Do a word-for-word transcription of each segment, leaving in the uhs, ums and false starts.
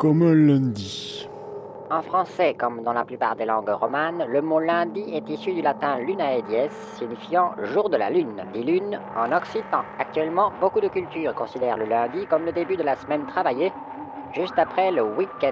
comme un lundi. En français, comme dans la plupart des langues romanes, le mot lundi est issu du latin lunae dies, signifiant jour de la lune, dit lune en occitan. Actuellement, beaucoup de cultures considèrent le lundi comme le début de la semaine travaillée, juste après le week-end.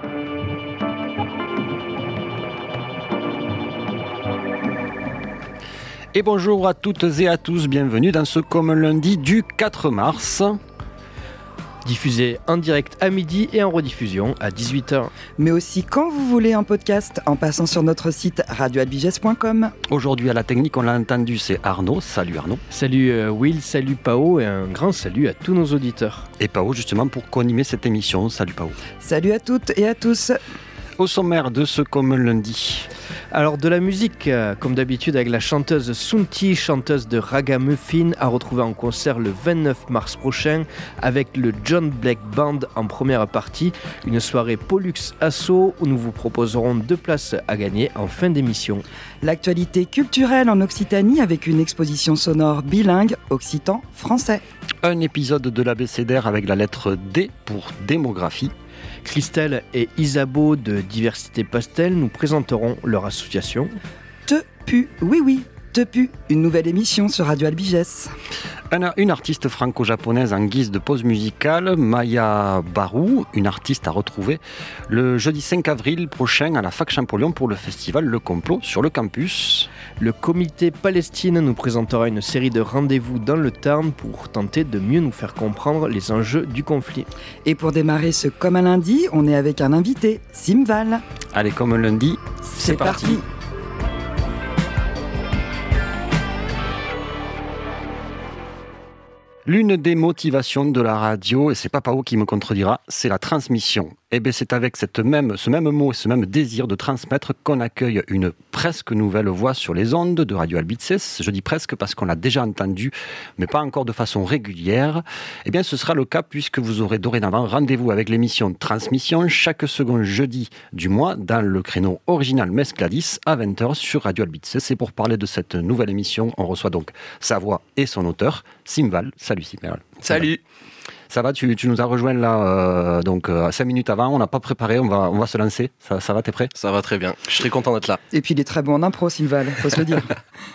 Et bonjour à toutes et à tous, bienvenue dans ce Comme un lundi du quatre mars. Diffusé en direct à midi et en rediffusion à dix-huit heures. Mais aussi quand vous voulez en podcast, en passant sur notre site radio albiges point com. Aujourd'hui à la technique, on l'a entendu, c'est Arnaud. Salut Arnaud. Salut euh, Will, salut Pao et un grand salut à tous nos auditeurs. Et Pao justement pour co-animer cette émission. Salut Pao. Salut à toutes et à tous. Au sommaire de ce Comme un lundi. Alors de la musique, euh, comme d'habitude avec la chanteuse Sunti, chanteuse de Ragamuffin, à retrouver en concert le vingt-neuf mars prochain avec le John Blake Band en première partie, une soirée Pollux Asso où nous vous proposerons deux places à gagner en fin d'émission. L'actualité culturelle en Occitanie avec une exposition sonore bilingue occitan-français. Un épisode de l'abécédaire avec la lettre D pour démographie. Christelle et Isabeau de Diversité Pastel nous présenteront leur association Te Pu, oui oui, Te Pu, une nouvelle émission sur Radio Albiges. Une artiste franco-japonaise en guise de pause musicale, Maya Barou, une artiste à retrouver le jeudi cinq avril prochain à la Fac Champollion pour le festival Le Complot sur le campus. Le comité Palestine nous présentera une série de rendez-vous dans le Tarn pour tenter de mieux nous faire comprendre les enjeux du conflit. Et pour démarrer ce Comme un lundi, on est avec un invité, Simval. Allez, comme un lundi, c'est, c'est parti, parti. L'une des motivations de la radio, et c'est pas Pao qui me contredira, c'est la transmission. Et bien c'est avec cette même, ce même mot et ce même désir de transmettre qu'on accueille une presque nouvelle voix sur les ondes de Radio Albiges. Je dis presque parce qu'on l'a déjà entendu, mais pas encore de façon régulière. Et bien ce sera le cas puisque vous aurez dorénavant rendez-vous avec l'émission Transmission chaque second jeudi du mois dans le créneau original Mescladis à vingt heures sur Radio Albiges. C'est pour parler de cette nouvelle émission. On reçoit donc sa voix et son auteur, Simval. Salut Simval. Salut. Ça va, tu, tu nous as rejoint là, euh, donc euh, cinq minutes avant, on n'a pas préparé, on va, on va se lancer. Ça, ça va, t'es prêt ? Ça va très bien, je suis très content d'être là. Et puis il est très bon en impro, Simval, faut se le dire.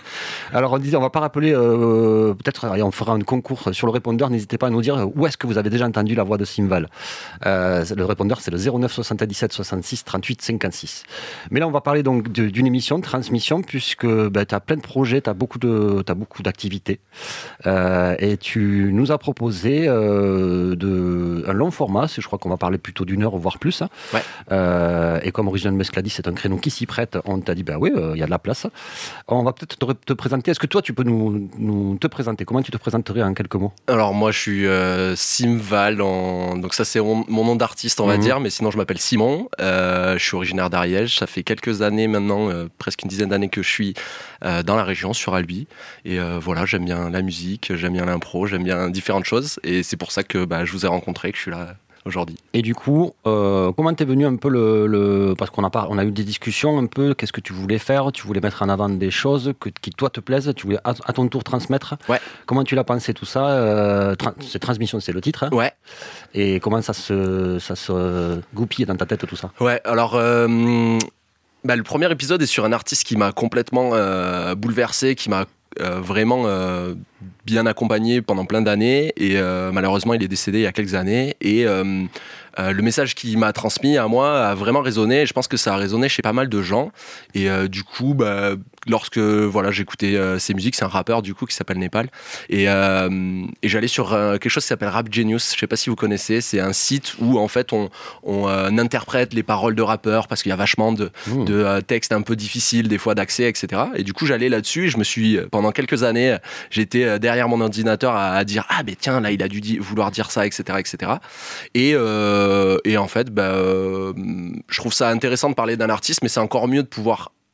Alors on disait, on va pas rappeler, euh, peut-être on fera un concours sur le répondeur, n'hésitez pas à nous dire où est-ce que vous avez déjà entendu la voix de Simval. Euh, le répondeur c'est le zéro neuf soixante-dix-sept soixante-six trente-huit cinquante-six. Mais là on va parler donc de, d'une émission, de transmission, puisque bah, tu as plein de projets, tu as beaucoup, de, t'as beaucoup d'activités. Euh, et tu nous as proposé euh, de, un long format, je crois qu'on va parler plutôt d'une heure, voire plus. Hein. Ouais. Euh, et comme Original Mescladis c'est un créneau qui s'y prête, on t'a dit, bah oui, il euh, y a de la place. On va peut-être te, te présenter. Est-ce que toi, tu peux nous, nous te présenter ? Comment tu te présenterais en quelques mots ? Alors moi, je suis euh, Simval, en... donc ça c'est mon, mon nom d'artiste, on va mmh. dire, mais sinon je m'appelle Simon. Euh, je suis originaire d'Ariège. Ça fait quelques années maintenant, euh, presque une dizaine d'années que je suis euh, dans la région, sur Albi. Et euh, voilà, j'aime bien la musique, j'aime bien l'impro, j'aime bien différentes choses. Et c'est pour ça que bah, je vous ai rencontré, que je suis là aujourd'hui. Et du coup, euh, comment t'es venu un peu le, le... parce qu'on a, pas, on a eu des discussions un peu, qu'est-ce que tu voulais faire ? Tu voulais mettre en avant des choses que, qui toi te plaisent, tu voulais à, à ton tour transmettre. Ouais. Comment tu l'as pensé tout ça ? euh, tra- C'est Transmission, c'est le titre. Hein ? Ouais. Et comment ça se, ça se goupille dans ta tête tout ça ? Ouais, alors... Euh... Bah, le premier épisode est sur un artiste qui m'a complètement euh, bouleversé, qui m'a euh, vraiment euh, bien accompagné pendant plein d'années, et euh, malheureusement il est décédé il y a quelques années, et euh, euh, le message qu'il m'a transmis à moi a vraiment résonné, et je pense que ça a résonné chez pas mal de gens, et euh, du coup bah, lorsque voilà, j'écoutais euh, ses musiques, c'est un rappeur du coup qui s'appelle Népal, et, euh, et j'allais sur euh, quelque chose qui s'appelle Rap Genius, je sais pas si vous connaissez, c'est un site où en fait on, on euh, interprète les paroles de rappeurs, parce qu'il y a vachement de, mmh. de euh, textes un peu difficiles des fois d'accès, et cetera. Et du coup j'allais là-dessus, et je me suis, pendant quelques années, j'étais derrière mon ordinateur à, à dire ah ben tiens là il a dû di- vouloir dire ça, etc., etc. Et, euh, et en fait bah, euh, je trouve ça intéressant de parler d'un artiste, mais c'est encore mieux de pouvoir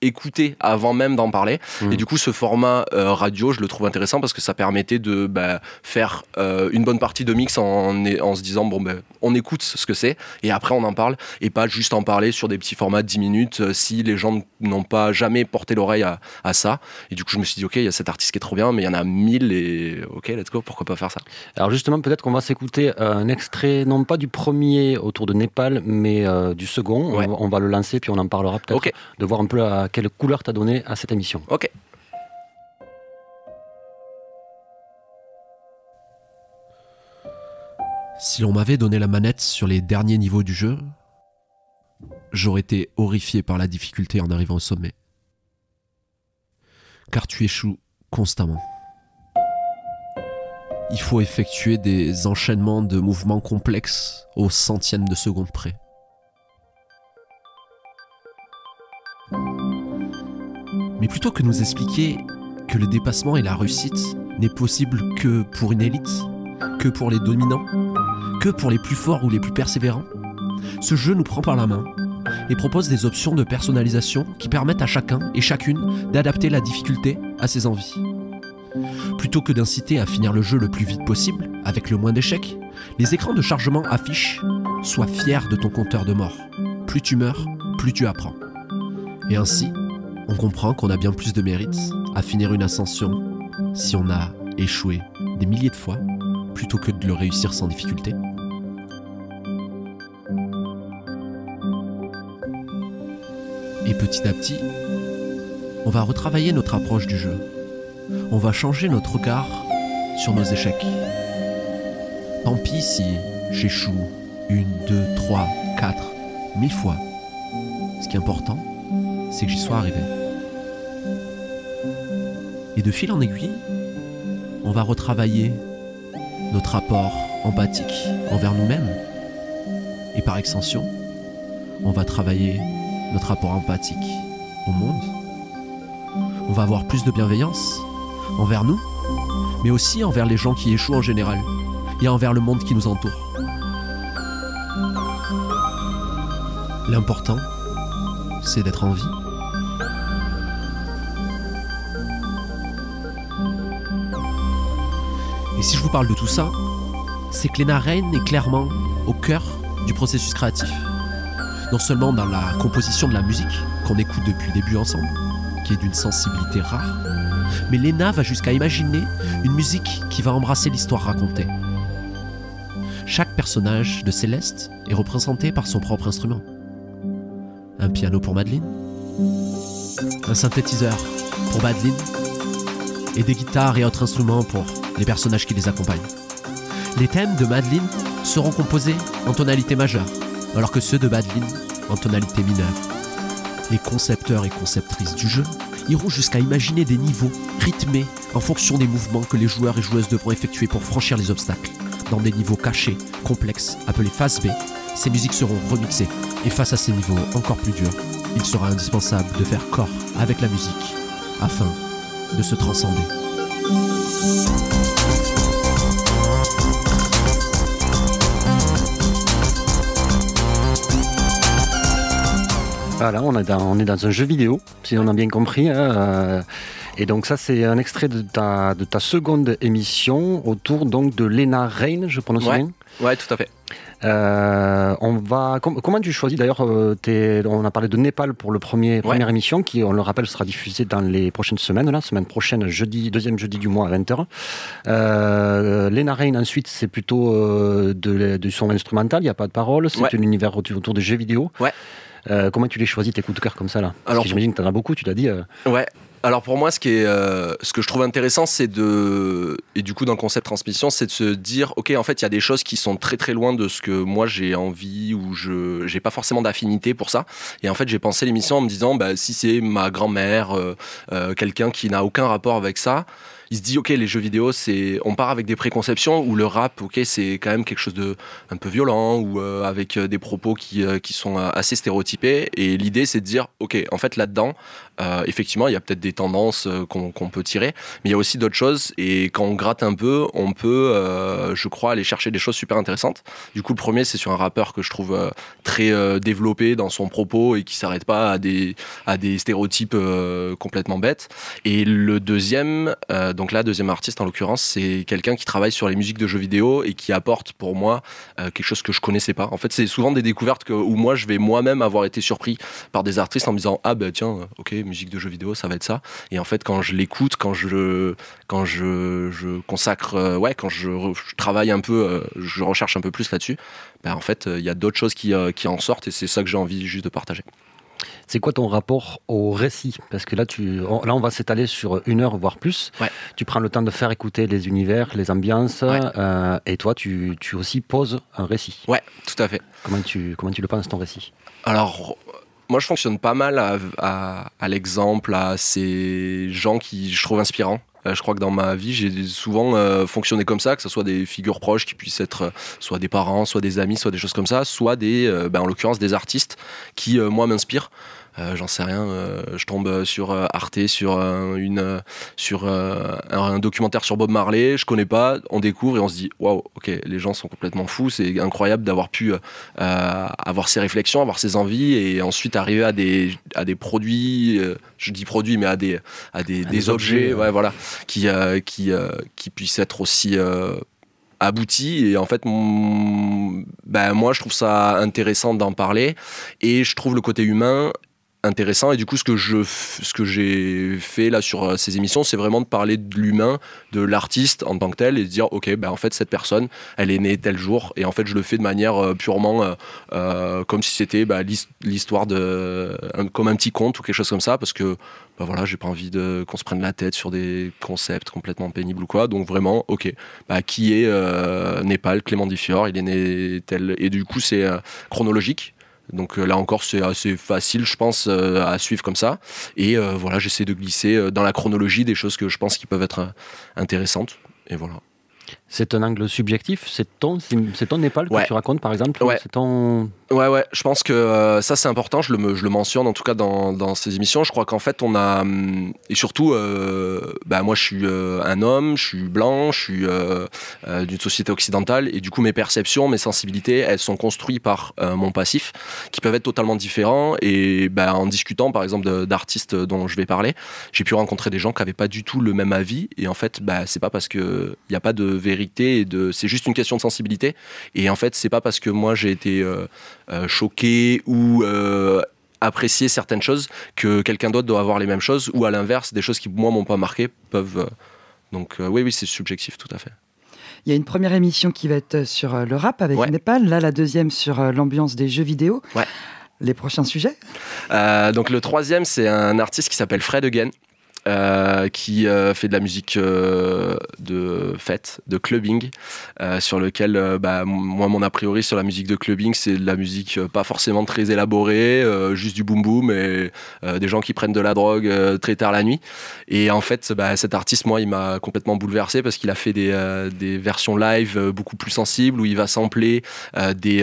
écouter avant même d'en parler. Mmh. Et du coup, ce format euh, radio, je le trouve intéressant parce que ça permettait de bah, faire euh, une bonne partie de mix en, en se disant, bon, ben, on écoute ce que c'est et après on en parle et pas juste en parler sur des petits formats de dix minutes euh, si les gens n'ont pas jamais porté l'oreille à, à ça. Et du coup, je me suis dit, ok, il y a cet artiste qui est trop bien, mais il y en a mille et ok, let's go, pourquoi pas faire ça. Alors justement, peut-être qu'on va s'écouter un extrait, non pas du premier autour de Népal, mais euh, du second. Ouais. On, on va le lancer, puis on en parlera peut-être, Okay. de voir un peu à quelle couleur t'as donné à cette émission. Ok. Si l'on m'avait donné la manette sur les derniers niveaux du jeu, j'aurais été horrifié par la difficulté en arrivant au sommet. Car tu échoues constamment. Il faut effectuer des enchaînements de mouvements complexes au centième de seconde près. Mais plutôt que nous expliquer que le dépassement et la réussite n'est possible que pour une élite, que pour les dominants, que pour les plus forts ou les plus persévérants, ce jeu nous prend par la main et propose des options de personnalisation qui permettent à chacun et chacune d'adapter la difficulté à ses envies. Plutôt que d'inciter à finir le jeu le plus vite possible, avec le moins d'échecs, les écrans de chargement affichent « Sois fier de ton compteur de mort. Plus tu meurs, plus tu apprends. » Et ainsi, on comprend qu'on a bien plus de mérite à finir une ascension si on a échoué des milliers de fois plutôt que de le réussir sans difficulté. Et petit à petit, on va retravailler notre approche du jeu. On va changer notre regard sur nos échecs. Tant pis si j'échoue une, deux, trois, quatre, mille fois. Ce qui est important, c'est que j'y sois arrivé. Et de fil en aiguille, on va retravailler notre rapport empathique envers nous-mêmes. Et par extension, on va travailler notre rapport empathique au monde. On va avoir plus de bienveillance envers nous, mais aussi envers les gens qui échouent en général et envers le monde qui nous entoure. L'important, c'est d'être en vie. Et si je vous parle de tout ça, c'est que Lena Raine est clairement au cœur du processus créatif. Non seulement dans la composition de la musique, qu'on écoute depuis le début ensemble, qui est d'une sensibilité rare, mais Lena va jusqu'à imaginer une musique qui va embrasser l'histoire racontée. Chaque personnage de Céleste est représenté par son propre instrument. Un piano pour Madeline, un synthétiseur pour Madeline, et des guitares et autres instruments pour les personnages qui les accompagnent. Les thèmes de Madeline seront composés en tonalité majeure, alors que ceux de Madeline en tonalité mineure. Les concepteurs et conceptrices du jeu iront jusqu'à imaginer des niveaux rythmés en fonction des mouvements que les joueurs et joueuses devront effectuer pour franchir les obstacles. Dans des niveaux cachés, complexes, appelés phase B, ces musiques seront remixées. Et face à ces niveaux encore plus durs, il sera indispensable de faire corps avec la musique afin de se transcender. Voilà, on est dans, on est dans un jeu vidéo, si on a bien compris. Hein, euh, et donc ça, c'est un extrait de ta, de ta seconde émission autour donc de Lena Raine, je prononce Ouais. bien. Ouais, tout à fait. Euh, on va, com- comment tu choisis d'ailleurs euh, tes- on a parlé de Népal pour le premier, première émission qui, on le rappelle, sera diffusée dans les prochaines semaines. La semaine prochaine, jeudi, deuxième jeudi du mois à vingt heures. Euh, Lena Raine, ensuite, c'est plutôt euh, de, de son instrumental, il n'y a pas de parole, c'est Ouais. un univers autour, autour des jeux vidéo. Ouais. Euh, comment tu les choisis, tes coups de cœur comme ça là? Parce Alors, que j'imagine que tu en as beaucoup, tu l'as dit. Euh... Ouais. Alors pour moi, ce, qui est, euh, ce que je trouve intéressant, c'est de, et du coup dans le concept transmission, c'est de se dire, ok, en fait, il y a des choses qui sont très très loin de ce que moi j'ai envie ou je j'ai pas forcément d'affinité pour ça. Et en fait, j'ai pensé l'émission en me disant, bah, si c'est ma grand-mère, euh, euh, quelqu'un qui n'a aucun rapport avec ça, il se dit ok, les jeux vidéo, c'est, on part avec des préconceptions, ou le rap, ok, c'est quand même quelque chose de un peu violent, ou euh, avec des propos qui, euh, qui sont assez stéréotypés. Et l'idée, c'est de dire ok, en fait là-dedans, euh, effectivement, il y a peut-être des tendances euh, qu'on, qu'on peut tirer, mais il y a aussi d'autres choses. Et quand on gratte un peu, on peut, euh, je crois, aller chercher des choses super intéressantes. Du coup, le premier, c'est sur un rappeur que je trouve euh, très euh, développé dans son propos et qui s'arrête pas à des à des stéréotypes euh, complètement bêtes. Et le deuxième, euh, donc là, deuxième artiste en l'occurrence, c'est quelqu'un qui travaille sur les musiques de jeux vidéo et qui apporte pour moi euh, quelque chose que je connaissais pas. En fait, c'est souvent des découvertes que, où moi, je vais moi-même avoir été surpris par des artistes en me disant ah ben tiens, ok, musique de jeux vidéo, ça va être ça. Et en fait, quand je l'écoute, quand je quand je, je consacre, euh, ouais, quand je, je travaille un peu, euh, je recherche un peu plus là-dessus, ben en fait, il euh, y a d'autres choses qui, euh, qui en sortent et c'est ça que j'ai envie juste de partager. C'est quoi ton rapport au récit ? Parce que là, tu, on, là, on va s'étaler sur une heure, voire plus. Ouais. Tu prends le temps de faire écouter les univers, les ambiances, ouais. euh, et toi, tu, tu aussi poses un récit. Ouais, tout à fait. Comment tu, comment tu le penses, ton récit ? Alors, moi, je fonctionne pas mal à, à, à l'exemple, à ces gens qui je trouve inspirants. Euh, je crois que dans ma vie, j'ai souvent euh, fonctionné comme ça, que ce soit des figures proches qui puissent être euh, soit des parents, soit des amis, soit des choses comme ça, soit des, euh, ben, en l'occurrence des artistes qui, euh, moi, m'inspirent. Euh, j'en sais rien, euh, je tombe sur euh, Arte, sur, euh, une, euh, sur euh, un, un documentaire sur Bob Marley, je connais pas, on découvre et on se dit waouh, ok, les gens sont complètement fous, c'est incroyable d'avoir pu euh, avoir ces réflexions, avoir ces envies et ensuite arriver à des, à des produits, euh, je dis produits, mais à des, à des, à des, des objets, objets ouais, ouais, voilà, qui, euh, qui, euh, qui puissent être aussi euh, abouti et en fait mon... ben, moi je trouve ça intéressant d'en parler et je trouve le côté humain intéressant et du coup ce que je ce que j'ai fait là sur ces émissions c'est vraiment de parler de l'humain, de l'artiste en tant que tel et de dire ok ben en fait cette personne elle est née tel jour et en fait je le fais de manière euh, purement euh, euh, comme si c'était bah, l'histoire de un, comme un petit conte ou quelque chose comme ça parce que bah voilà j'ai pas envie de qu'on se prenne la tête sur des concepts complètement pénibles ou quoi donc vraiment ok bah qui est euh, Népal Clément Difior il est né tel et du coup c'est euh, chronologique. Donc là encore c'est assez facile je pense euh, à suivre comme ça et euh, voilà j'essaie de glisser euh, dans la chronologie des choses que je pense qui peuvent être euh, intéressantes et voilà. C'est un angle subjectif, c'est ton, c'est ton Népal que ouais. tu racontes par exemple ouais. c'est ton... Ouais, ouais, je pense que euh, ça c'est important, je le, je le mentionne en tout cas dans, dans ces émissions. Je crois qu'en fait on a, et surtout, euh, bah, moi je suis euh, un homme, je suis blanc, je suis euh, euh, d'une société occidentale et du coup mes perceptions, mes sensibilités, elles sont construites par euh, mon passif qui peuvent être totalement différents et bah, en discutant par exemple de, d'artistes dont je vais parler, j'ai pu rencontrer des gens qui n'avaient pas du tout le même avis et en fait bah, c'est pas parce qu'il n'y a pas de vérité, et de, c'est juste une question de sensibilité et en fait c'est pas parce que moi j'ai été... Euh, Euh, choqué ou euh, apprécier certaines choses que quelqu'un d'autre doit avoir les mêmes choses ou à l'inverse des choses qui moi m'ont pas marqué peuvent euh, donc euh, oui oui c'est subjectif tout à fait. Il y a une première émission qui va être sur euh, le rap avec ouais. Népal, là la deuxième sur euh, l'ambiance des jeux vidéo. Ouais. Les prochains sujets euh, donc le troisième c'est un artiste qui s'appelle Fred Again. Euh, qui euh, fait de la musique euh, de fête, de clubbing, euh, sur lequel, euh, bah, moi, mon a priori sur la musique de clubbing, c'est de la musique euh, pas forcément très élaborée, euh, juste du boom boom et euh, des gens qui prennent de la drogue euh, très tard la nuit. Et en fait, bah, cet artiste, moi, il m'a complètement bouleversé parce qu'il a fait des, euh, des versions live euh, beaucoup plus sensibles où il va sampler euh, des,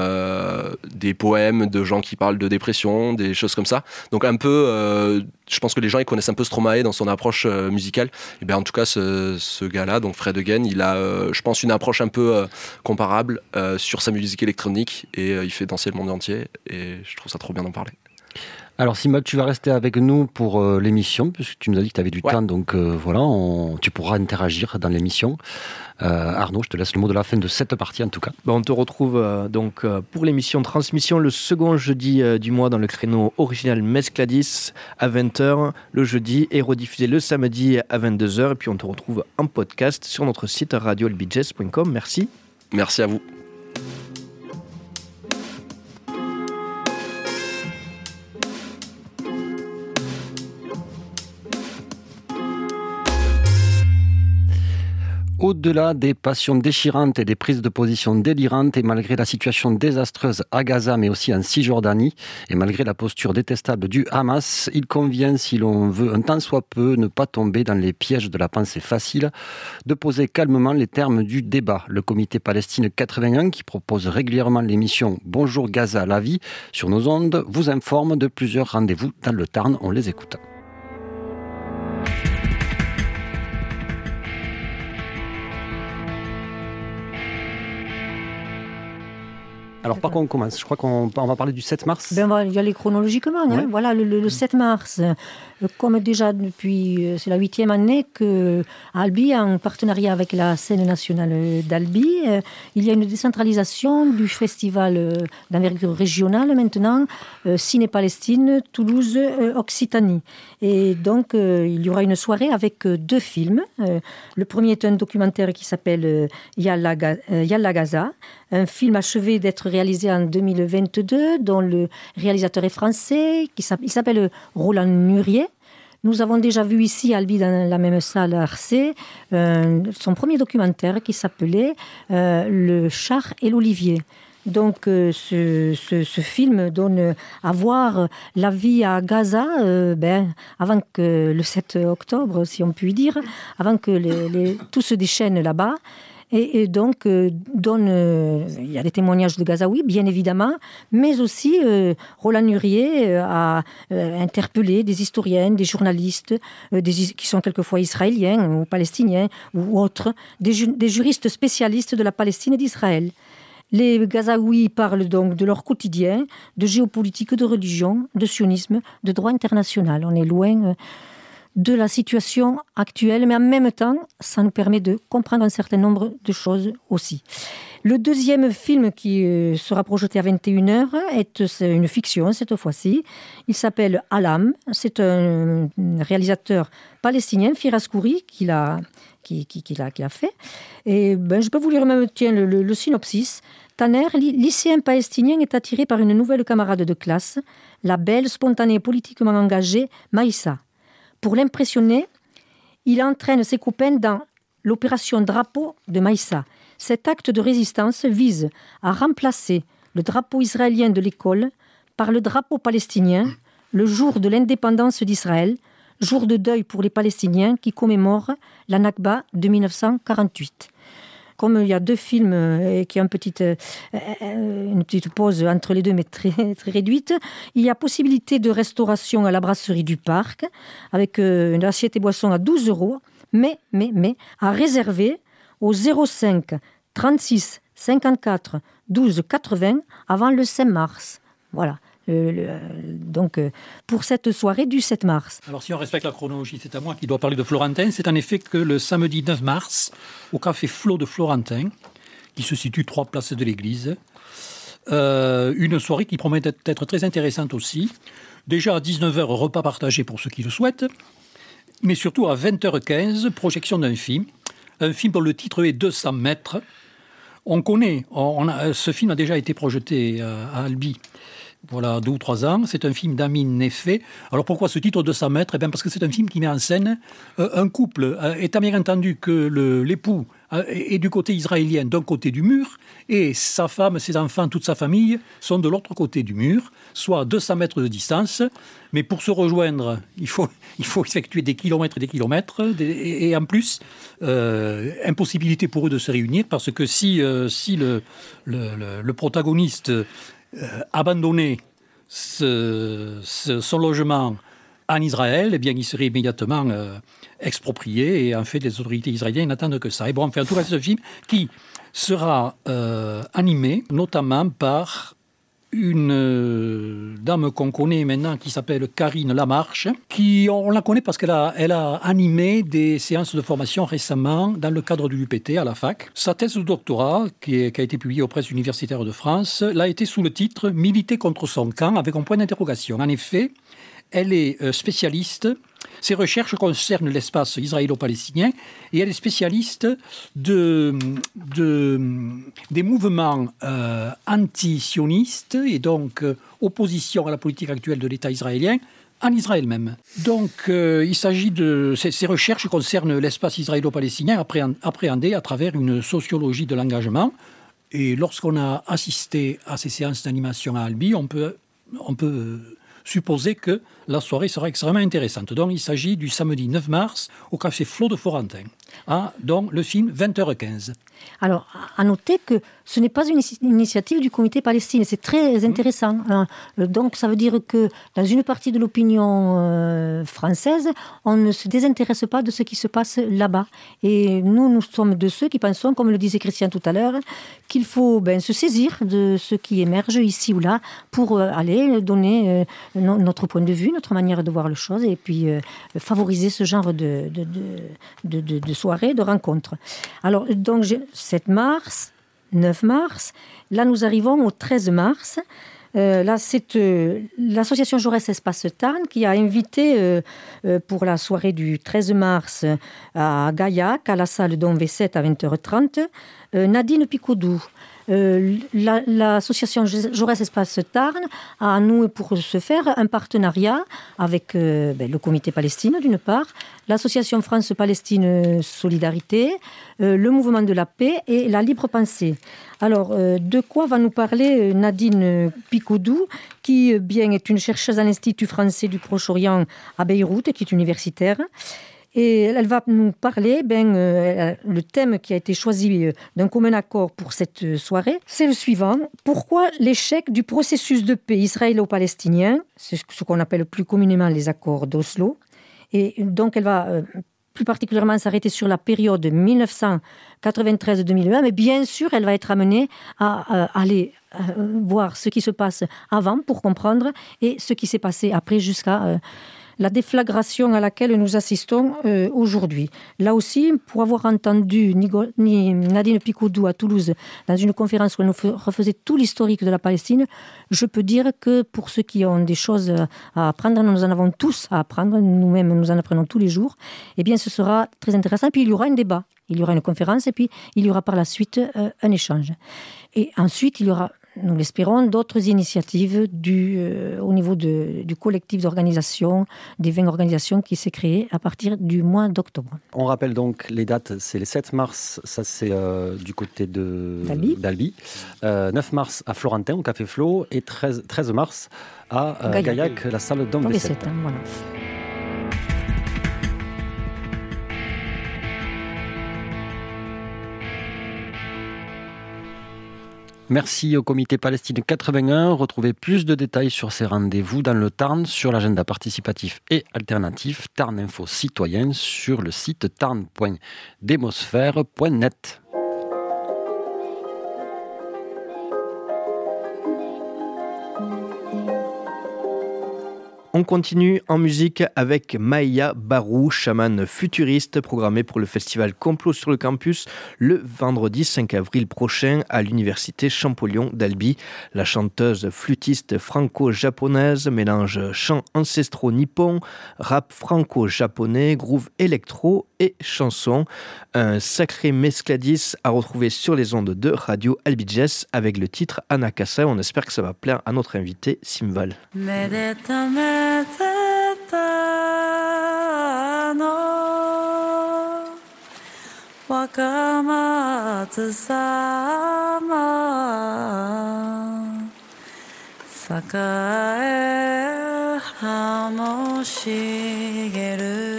euh, des poèmes de gens qui parlent de dépression, des choses comme ça. Donc un peu... Euh, je pense que les gens ils connaissent un peu Stromae dans son approche euh, musicale. Et bien en tout cas ce, ce gars-là, donc Fred Again, il a, euh, je pense, une approche un peu euh, comparable euh, sur sa musique électronique et euh, il fait danser le monde entier. Et je trouve ça trop bien d'en parler. Alors Simone, tu vas rester avec nous pour euh, l'émission, puisque tu nous as dit que tu avais du ouais. temps, donc euh, voilà, on, tu pourras interagir dans l'émission. Euh, Arnaud, je te laisse le mot de la fin de cette partie en tout cas. Ben, on te retrouve euh, donc euh, pour l'émission Transmission le second jeudi euh, du mois dans le créneau original Mescladis à vingt heures le jeudi et rediffusé le samedi à vingt-deux heures. Et puis on te retrouve en podcast sur notre site radio l b jazz point com. Merci. Merci à vous. Au-delà des passions déchirantes et des prises de position délirantes, et malgré la situation désastreuse à Gaza, mais aussi en Cisjordanie, et malgré la posture détestable du Hamas, il convient, si l'on veut un tant soit peu, ne pas tomber dans les pièges de la pensée facile, de poser calmement les termes du débat. Le comité Palestine quatre-vingt-un, qui propose régulièrement l'émission Bonjour Gaza, la vie, sur nos ondes, vous informe de plusieurs rendez-vous dans le Tarn. On les écoute. Alors, par quoi on commence ? Je crois qu'on on va parler du sept mars. Ben, on va y aller chronologiquement. Ouais. Hein. Voilà, le, le, le sept mars, comme déjà depuis, c'est la huitième année que Albi, en partenariat avec la scène nationale d'Albi, il y a une décentralisation du festival d'envergure régionale maintenant, Ciné-Palestine, Toulouse, Occitanie. Et donc, il y aura une soirée avec deux films. Le premier est un documentaire qui s'appelle Yalla Gaza, un film achevé d'être réalisé en deux mille vingt-deux, dont le réalisateur est français, qui s'appelle, il s'appelle Roland Nurier. Nous avons déjà vu ici, à Albi, dans la même salle à Arcé, euh, son premier documentaire qui s'appelait euh, Le char et l'olivier. Donc, euh, ce, ce, ce film donne à voir la vie à Gaza, euh, ben, avant que le sept octobre, si on peut dire, avant que les, les, tout se déchaîne là-bas. Et, et donc, euh, donne, euh, il y a des témoignages de Gazaouis, bien évidemment, mais aussi euh, Roland Nurier euh, a euh, interpellé des historiens, des journalistes, euh, des, qui sont quelquefois israéliens ou palestiniens ou autres, des, ju- des juristes spécialistes de la Palestine et d'Israël. Les Gazaouis parlent donc de leur quotidien, de géopolitique, de religion, de sionisme, de droit international. On est loin euh, de la situation actuelle, mais en même temps, ça nous permet de comprendre un certain nombre de choses aussi. Le deuxième film qui sera projeté à vingt et une heures est une fiction cette fois-ci. Il s'appelle Alam. C'est un réalisateur palestinien, Firas Khoury, qui l'a, qui, qui, qui l'a, qui l'a fait. Et ben, je peux vous lire même tiens, le, le, le synopsis. Taner, lycéen palestinien, est attiré par une nouvelle camarade de classe, la belle, spontanée et politiquement engagée Maïssa. Pour l'impressionner, il entraîne ses copains dans l'opération Drapeau de Maïssa. Cet acte de résistance vise à remplacer le drapeau israélien de l'école par le drapeau palestinien le jour de l'indépendance d'Israël, jour de deuil pour les Palestiniens qui commémorent la Nakba de dix-neuf cent quarante-huit. Comme il y a deux films et qu'il y a une petite, une petite pause entre les deux, mais très, très réduite, il y a possibilité de restauration à la brasserie du Parc, avec une assiette et boisson à douze euros, mais, mais, mais, à réserver au zéro cinq trente-six cinquante-quatre douze quatre-vingts avant le cinq mars. Voilà. Le, le, donc, pour cette soirée du sept mars. Alors, si on respecte la chronologie, c'est à moi qui dois parler de Florentin. C'est en effet que le samedi neuf mars, au café Flo de Florentin, qui se situe trois places de l'église, euh, une soirée qui promet d'être très intéressante aussi. Déjà à dix-neuf heures, repas partagé pour ceux qui le souhaitent, mais surtout à vingt heures quinze, projection d'un film. Un film dont le titre est deux cents mètres. On connaît, on a, ce film a déjà été projeté à Albi. Voilà, deux ou trois ans. C'est un film d'Amin Neffé. Alors pourquoi ce titre deux cents mètres ? Eh bien parce que c'est un film qui met en scène euh, un couple, euh, étant bien entendu que le, l'époux euh, est du côté israélien, d'un côté du mur, et sa femme, ses enfants, toute sa famille sont de l'autre côté du mur, soit à deux cents mètres de distance. Mais pour se rejoindre, il faut, il faut effectuer des kilomètres et des kilomètres. Des, et, et en plus, euh, impossibilité pour eux de se réunir, parce que si, euh, si le, le, le, le protagoniste... Euh, abandonner ce, ce, son logement en Israël, eh bien, il serait immédiatement euh, exproprié, et en fait, les autorités israéliennes n'attendent que ça. Et bon, enfin, en tout cas, c'est ce film qui sera euh, animé notamment par une euh, dame qu'on connaît maintenant qui s'appelle Karine Lamarche, qui, on la connaît parce qu'elle a, elle a animé des séances de formation récemment dans le cadre de l'U P T à la fac. Sa thèse de doctorat, qui, est, qui a été publiée aux presses universitaires de France, l'a été sous le titre « Militer contre son camp » avec un point d'interrogation. En effet, elle est spécialiste, ses recherches concernent l'espace israélo-palestinien, et elle est spécialiste de, de, des mouvements euh, anti-sionistes, et donc euh, opposition à la politique actuelle de l'État israélien, en Israël même. Donc, euh, il s'agit de... Ces, ces recherches concernent l'espace israélo-palestinien appréhendé à travers une sociologie de l'engagement. Et lorsqu'on a assisté à ces séances d'animation à Albi, on peut, on peut supposer que la soirée sera extrêmement intéressante. Donc, il s'agit du samedi neuf mars au Café Flot de Florentin. Ah, donc, le film vingt heures quinze. Alors, à noter que ce n'est pas une initiative du comité Palestine, c'est très intéressant. Mmh. Donc, ça veut dire que dans une partie de l'opinion euh, française, on ne se désintéresse pas de ce qui se passe là-bas. Et nous, nous sommes de ceux qui pensons, comme le disait Christian tout à l'heure, qu'il faut ben, se saisir de ce qui émerge ici ou là pour euh, aller donner euh, no- notre point de vue, notre manière de voir les choses et puis euh, favoriser ce genre de, de, de, de, de, de soirées, de rencontres. Alors, donc, j'ai sept mars, neuf mars. Là, nous arrivons au treize mars. Euh, là, c'est euh, l'association Jaurès Espace Tarn qui a invité euh, euh, pour la soirée du treize mars à Gaillac, à la salle Don V sept à vingt heures trente, euh, Nadine Picaudou. Euh, la, l'association Jaurès Espace Tarn a noué pour ce faire un partenariat avec euh, ben, le comité Palestine d'une part, l'association France-Palestine Solidarité, euh, le mouvement de la paix et la libre pensée. Alors, euh, de quoi va nous parler Nadine Picaudou, qui bien est une chercheuse à l'Institut français du Proche-Orient à Beyrouth et qui est universitaire. Et elle va nous parler, ben, euh, le thème qui a été choisi euh, d'un commun accord pour cette soirée, c'est le suivant. Pourquoi l'échec du processus de paix israélo-palestinien, c'est ce qu'on appelle plus communément les accords d'Oslo. Et donc elle va euh, plus particulièrement s'arrêter sur la période dix-neuf cent quatre-vingt-treize à deux mille un, mais bien sûr elle va être amenée à, à aller à voir ce qui se passe avant pour comprendre et ce qui s'est passé après jusqu'à... Euh, la déflagration à laquelle nous assistons euh, aujourd'hui. Là aussi, pour avoir entendu Nadine Picaudou à Toulouse dans une conférence où elle nous refaisait tout l'historique de la Palestine, je peux dire que pour ceux qui ont des choses à apprendre, nous en avons tous à apprendre, nous-mêmes nous en apprenons tous les jours, eh bien ce sera très intéressant. Et puis il y aura un débat, il y aura une conférence et puis il y aura par la suite euh, un échange. Et ensuite, il y aura, nous l'espérons, d'autres initiatives du, euh, au niveau de, du collectif d'organisation, des vingt organisations qui s'est créé à partir du mois d'octobre. On rappelle donc les dates, c'est le sept mars, ça c'est euh, du côté de, d'Albi, d'Albi. Euh, neuf mars à Florentin, au Café Flot, et treize, treize mars à euh, Gaillac. Gaillac, la salle Don V sept. Voilà. Merci au comité Palestine quatre-vingt-un. Retrouvez plus de détails sur ces rendez-vous dans le Tarn, sur l'agenda participatif et alternatif Tarn Info Citoyen sur le site tarn point démosphère point net. On continue en musique avec Maïa Barou, chamane futuriste, programmée pour le festival Complot sur le campus le vendredi cinq avril prochain à l'université Champollion d'Albi. La chanteuse flûtiste franco-japonaise mélange chants ancestraux nippons, rap franco-japonais, groove électro et chansons. Un sacré mescladis à retrouver sur les ondes de Radio Albi Jazz avec le titre Anakasa. On espère que ça va plaire à notre invité Simval. Wakamatsu sama Sakae hamoshigeru.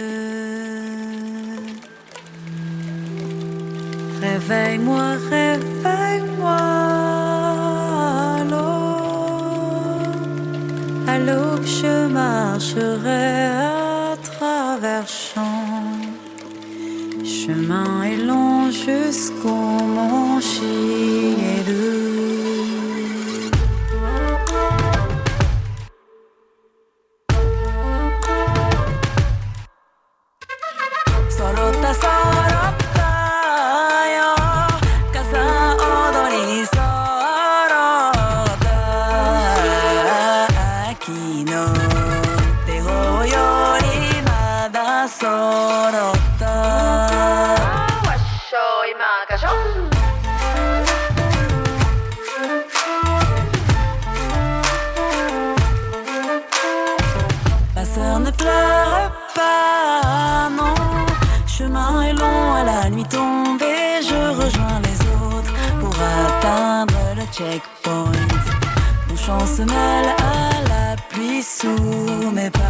Réveille-moi, réveille-moi allô, à l'aube je marcherai à travers champs. Chemin est long jusqu'au mont Shigeru. Sorota sorota yo, kaza odori sorota. Aki no teho yori mada sorota. Washoi makasho. chemin est long à la nuit tombée, je rejoins les autres pour atteindre le checkpoint. Mon chant se mêle à la pluie sous mes pas.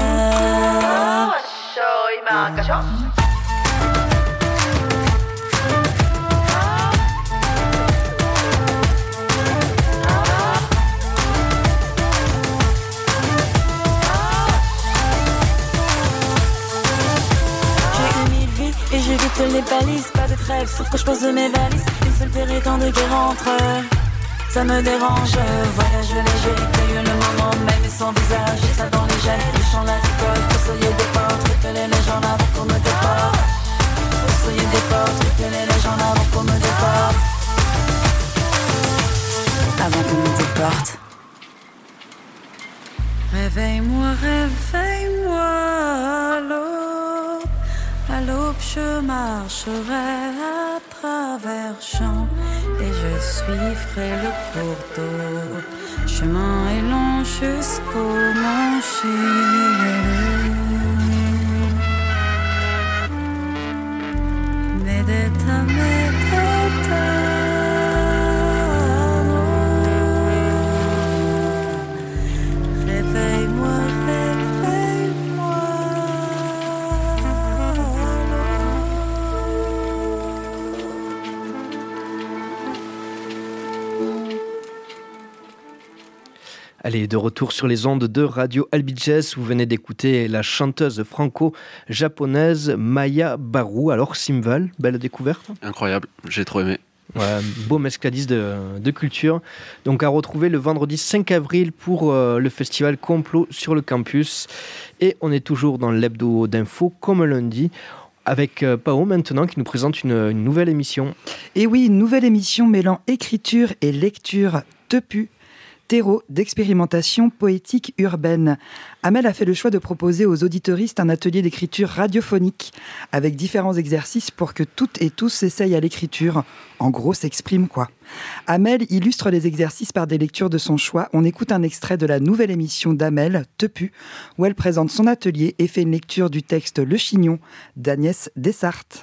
Et j'évite les balises, pas de trêve, sauf que je pose mes valises. Une seule périton de guerre entre eux, ça me dérange. Voyage léger, cueille le moment même et son visage, et ça dans les gènes. Les champs, la récolte, au soleil des portes, repeler les gens avant qu'on me déporte. Au soleil des portes, repeler les gens avant qu'on me déporte. Avant qu'on me déporte. Réveille-moi, réveille-moi, allô. À l'aube, je marcherai à travers champs et je suivrai le cours d'eau. Chemin est long jusqu'au Mont Chilou. Medeta, medeta, réveille-moi, réveille-moi. Allez, de retour sur les ondes de Radio Albi Jazz, vous venez d'écouter la chanteuse franco-japonaise Maya Baru. Alors, Simval, belle découverte. Incroyable, j'ai trop aimé. Ouais, beau mescladis de, de culture. Donc, à retrouver le vendredi cinq avril pour euh, le festival Complot sur le campus. Et on est toujours dans l'hebdo d'info, comme lundi, avec euh, Pao maintenant qui nous présente une, une nouvelle émission. Et oui, une nouvelle émission mêlant écriture et lecture. Tepu. Terreau d'expérimentation poétique urbaine. Amel a fait le choix de proposer aux auditeuristes un atelier d'écriture radiophonique avec différents exercices pour que toutes et tous s'essayent à l'écriture. En gros, s'expriment quoi. Amel illustre les exercices par des lectures de son choix. On écoute un extrait de la nouvelle émission d'Amel, Tepu, où elle présente son atelier et fait une lecture du texte Le Chignon d'Agnès Dessarthe.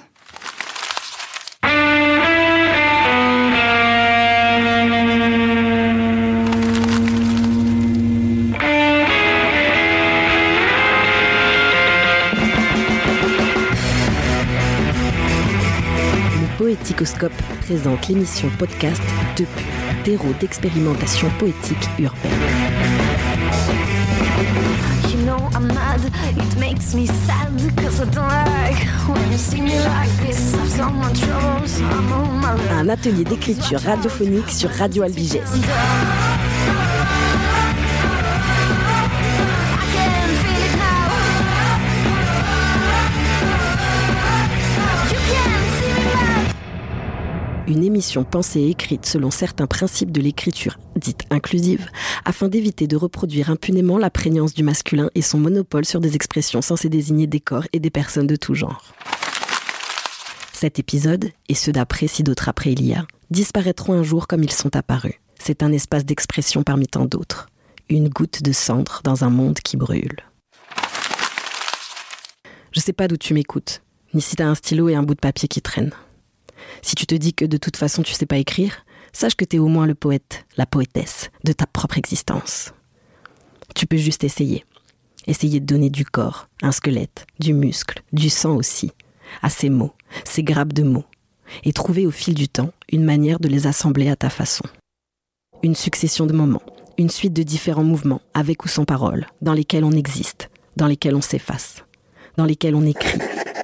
Poéticoscope présente l'émission podcast Tepu, terreau d'expérimentation poétique urbaine. You know I'm mad, it makes me sad, cause I don't like when you see me like this. I've so much troubles, I'm on my way. Un atelier d'écriture radiophonique sur Radio Albi Jazz. Une émission pensée et écrite selon certains principes de l'écriture dite inclusive, afin d'éviter de reproduire impunément la prégnance du masculin et son monopole sur des expressions censées désigner des corps et des personnes de tout genre. Cet épisode, et ceux d'après si d'autres après il y a, disparaîtront un jour comme ils sont apparus. C'est un espace d'expression parmi tant d'autres. Une goutte de cendre dans un monde qui brûle. Je sais pas d'où tu m'écoutes, ni si t'as un stylo et un bout de papier qui traînent. Si tu te dis que de toute façon tu sais pas écrire, sache que t'es au moins le poète, la poétesse de ta propre existence. Tu peux juste essayer. Essayer de donner du corps, un squelette, du muscle, du sang aussi, à ces mots, ces grappes de mots, et trouver au fil du temps une manière de les assembler à ta façon. Une succession de moments, une suite de différents mouvements, avec ou sans parole, dans lesquels on existe, dans lesquels on s'efface, dans lesquels on écrit.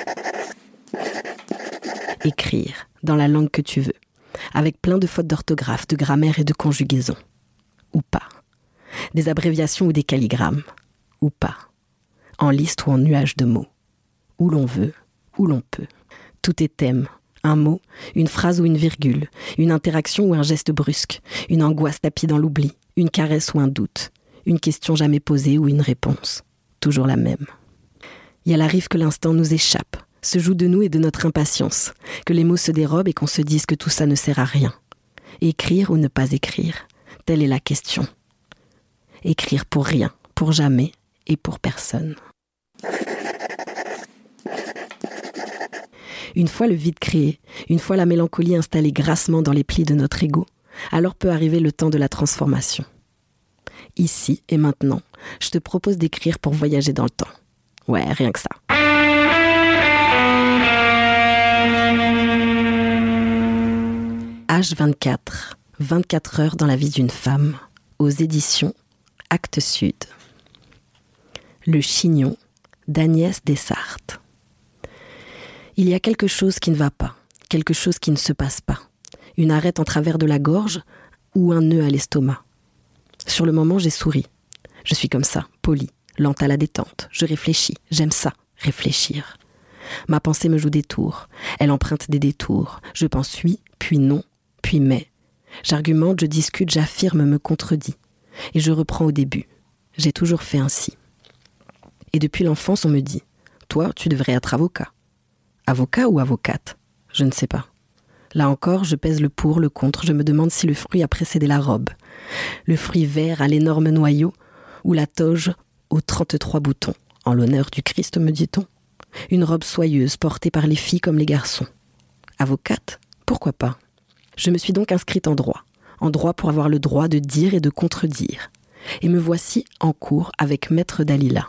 Écrire, dans la langue que tu veux, avec plein de fautes d'orthographe, de grammaire et de conjugaison. Ou pas. Des abréviations ou des calligrammes. Ou pas. En liste ou en nuage de mots. Où l'on veut, où l'on peut. Tout est thème. Un mot, une phrase ou une virgule, une interaction ou un geste brusque, une angoisse tapie dans l'oubli, une caresse ou un doute, une question jamais posée ou une réponse. Toujours la même. Il arrive que l'instant nous échappe, se joue de nous et de notre impatience, que les mots se dérobent et qu'on se dise que tout ça ne sert à rien. Écrire ou ne pas écrire, telle est la question. Écrire pour rien, pour jamais et pour personne. Une fois le vide créé, une fois la mélancolie installée grassement dans les plis de notre ego, alors peut arriver le temps de la transformation. Ici et maintenant, je te propose d'écrire pour voyager dans le temps. Ouais, rien que ça. H vingt-quatre, vingt-quatre heures dans la vie d'une femme, aux éditions Actes Sud. Le chignon d'Agnès Dessarthe. Il y a quelque chose qui ne va pas, quelque chose qui ne se passe pas. Une arête en travers de la gorge ou un nœud à l'estomac. Sur le moment, j'ai souri. Je suis comme ça, polie, lente à la détente. Je réfléchis, j'aime ça, réfléchir. Ma pensée me joue des tours, elle emprunte des détours. Je pense oui, puis non, puis mais. J'argumente, je discute, j'affirme, me contredis. Et je reprends au début. J'ai toujours fait ainsi. Et depuis l'enfance, on me dit « Toi, tu devrais être avocat. » Avocat ou avocate ? Je ne sais pas. Là encore, je pèse le pour, le contre. Je me demande si le fruit a précédé la robe. Le fruit vert à l'énorme noyau ou la toge aux trente-trois boutons. En l'honneur du Christ, me dit-on. Une robe soyeuse portée par les filles comme les garçons. Avocate ? Pourquoi pas ? Je me suis donc inscrite en droit. En droit pour avoir le droit de dire et de contredire. Et me voici en cours avec Maître Dalila.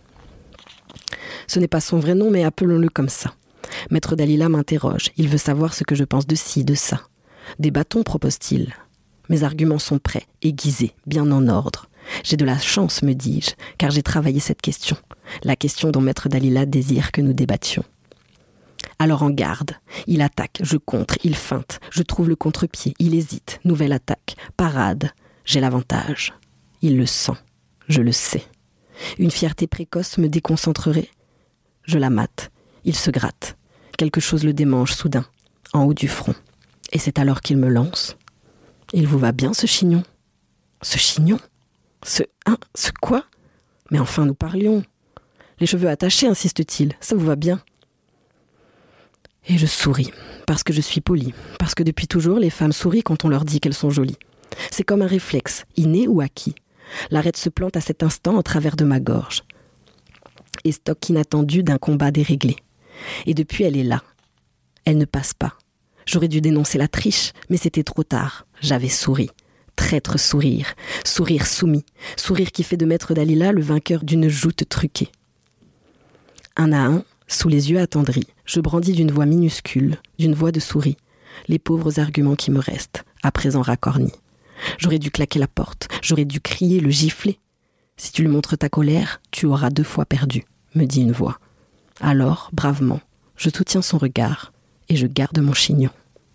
Ce n'est pas son vrai nom, mais appelons-le comme ça. Maître Dalila m'interroge. Il veut savoir ce que je pense de ci, de ça. Des bâtons, propose-t-il. Mes arguments sont prêts, aiguisés, bien en ordre. J'ai de la chance, me dis-je, car j'ai travaillé cette question. La question dont Maître Dalila désire que nous débattions. Alors en garde. Il attaque, je contre, il feinte. Je trouve le contre-pied, il hésite. Nouvelle attaque, parade. J'ai l'avantage. Il le sent, je le sais. Une fierté précoce me déconcentrerait. Je la mate. Il se gratte. Quelque chose le démange soudain, en haut du front. Et c'est alors qu'il me lance. Il vous va bien, ce chignon ? Ce chignon ? Ce... Hein ? Ce quoi ? Mais enfin, nous parlions. Les cheveux attachés, insiste-t-il. Ça vous va bien ? Et je souris, parce que je suis polie. Parce que depuis toujours, les femmes sourient quand on leur dit qu'elles sont jolies. C'est comme un réflexe, inné ou acquis. L'arête se plante à cet instant en travers de ma gorge. Et stock inattendu d'un combat déréglé. Et depuis, elle est là. Elle ne passe pas. J'aurais dû dénoncer la triche, mais c'était trop tard. J'avais souri. Traître sourire. Sourire soumis. Sourire qui fait de Maître Dalila le vainqueur d'une joute truquée. Un à un, sous les yeux attendris, je brandis d'une voix minuscule, d'une voix de souris, les pauvres arguments qui me restent, à présent racornis. J'aurais dû claquer la porte, j'aurais dû crier, le gifler. Si tu lui montres ta colère, tu auras deux fois perdu, me dit une voix. Alors, bravement, je soutiens son regard et je garde mon chignon.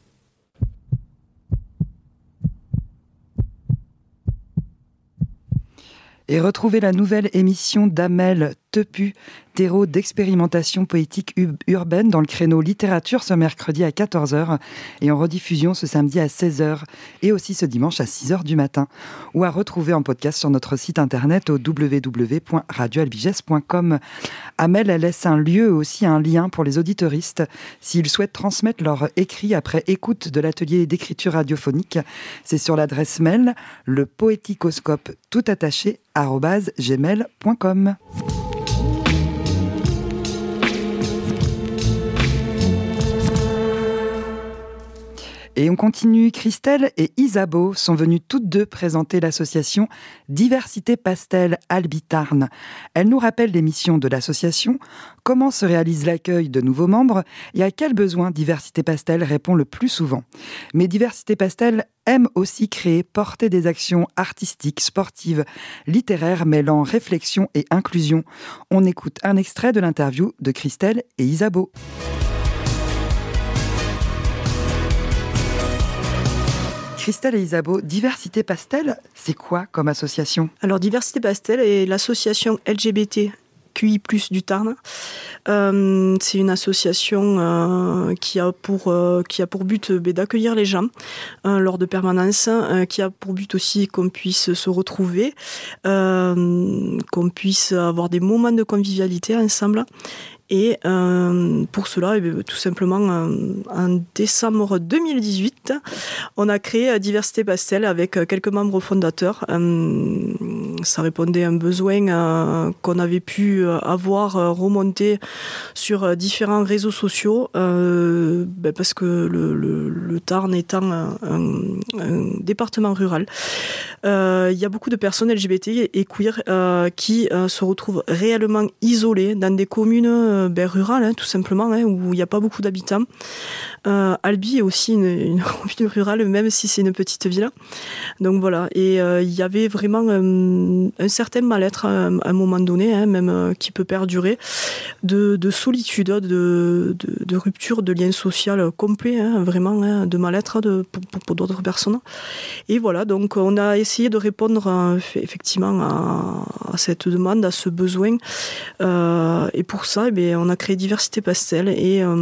Et retrouvez la nouvelle émission d'Amel Tepu, terreau d'expérimentation poétique ub- urbaine dans le créneau littérature ce mercredi à quatorze heures et en rediffusion ce samedi à seize heures et aussi ce dimanche à six heures du matin ou à retrouver en podcast sur notre site internet au w w w point radio albiges point com. Amel, elle laisse un lieu aussi un lien pour les auditeuristes s'ils souhaitent transmettre leur écrit après écoute de l'atelier d'écriture radiophonique. C'est sur l'adresse mail le poéticoscope tout attaché arobase gmail point com. Et on continue, Christelle et Isabeau sont venues toutes deux présenter l'association Diversité Pastel Albi Tarn. Elles nous rappellent les missions de l'association, comment se réalise l'accueil de nouveaux membres et à quels besoins Diversité Pastel répond le plus souvent. Mais Diversité Pastel aime aussi créer, porter des actions artistiques, sportives, littéraires mêlant réflexion et inclusion. On écoute un extrait de l'interview de Christelle et Isabeau. Christelle et Isabeau, Diversité Pastel, c'est quoi comme association ? Alors Diversité Pastel est l'association L G B T Q I plus, du Tarn. Euh, c'est une association euh, qui, a pour, euh, qui a pour but euh, d'accueillir les gens euh, lors de permanences, euh, qui a pour but aussi qu'on puisse se retrouver, euh, qu'on puisse avoir des moments de convivialité ensemble. Et euh, pour cela, eh bien, tout simplement, euh, en décembre deux mille dix-huit, on a créé Diversité Pastel avec quelques membres fondateurs. Euh, ça répondait à un besoin euh, qu'on avait pu avoir euh, remonté sur euh, différents réseaux sociaux, euh, ben parce que le, le, le Tarn étant un, un, un département rural, euh, il y a beaucoup de personnes L G B T et queer euh, qui euh, se retrouvent réellement isolées dans des communes euh, ben, rurales, hein, tout simplement, hein, où il n'y a pas beaucoup d'habitants. Euh, Albi est aussi une, une commune rurale, même si c'est une petite ville. Donc voilà, et il euh, y avait vraiment euh, un certain mal-être à, à un moment donné, hein, même euh, qui peut perdurer, de, de solitude, de, de, de rupture de lien social complet, hein, vraiment, hein, de mal-être de, pour, pour d'autres personnes. Et voilà, donc on a essayé de répondre euh, effectivement à, à cette demande, à ce besoin. Euh, et pour ça, eh bien, on a créé Diversité Pastel et euh,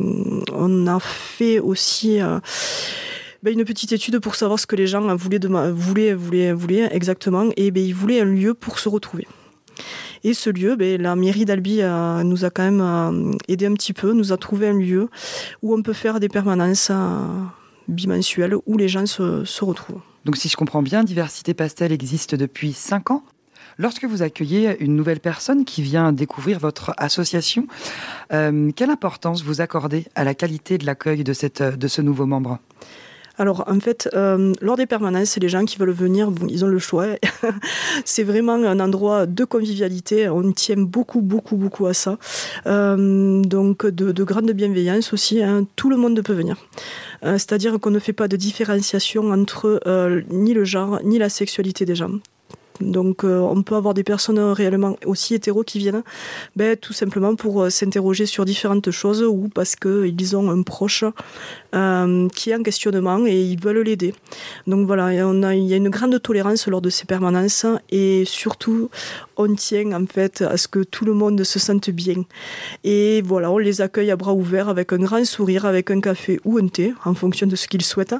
on a fait aussi euh, ben, une petite étude pour savoir ce que les gens voulaient, de, voulaient, voulaient, voulaient exactement. Et ben, ils voulaient un lieu pour se retrouver. Et ce lieu, ben, la mairie d'Albi euh, nous a quand même euh, aidé un petit peu, nous a trouvé un lieu où on peut faire des permanences euh, bimensuelles où les gens se, se retrouvent. Donc si je comprends bien, Diversité Pastel existe depuis cinq ans. Lorsque vous accueillez une nouvelle personne qui vient découvrir votre association, euh, quelle importance vous accordez à la qualité de l'accueil de, cette, de ce nouveau membre ? Alors en fait, euh, lors des permanences, les gens qui veulent venir, bon, ils ont le choix. C'est vraiment un endroit de convivialité. On tient beaucoup, beaucoup, beaucoup à ça. Euh, donc de, de grande bienveillance aussi. Hein. Tout le monde peut venir. Euh, c'est-à-dire qu'on ne fait pas de différenciation entre euh, ni le genre, ni la sexualité des gens. Donc euh, on peut avoir des personnes réellement aussi hétéros qui viennent ben, tout simplement pour euh, s'interroger sur différentes choses ou parce qu'ils ont un proche euh, qui est en questionnement et ils veulent l'aider. Donc voilà, on a, il y a une grande tolérance lors de ces permanences et surtout on tient en fait à ce que tout le monde se sente bien. Et voilà, on les accueille à bras ouverts avec un grand sourire, avec un café ou un thé en fonction de ce qu'ils souhaitent.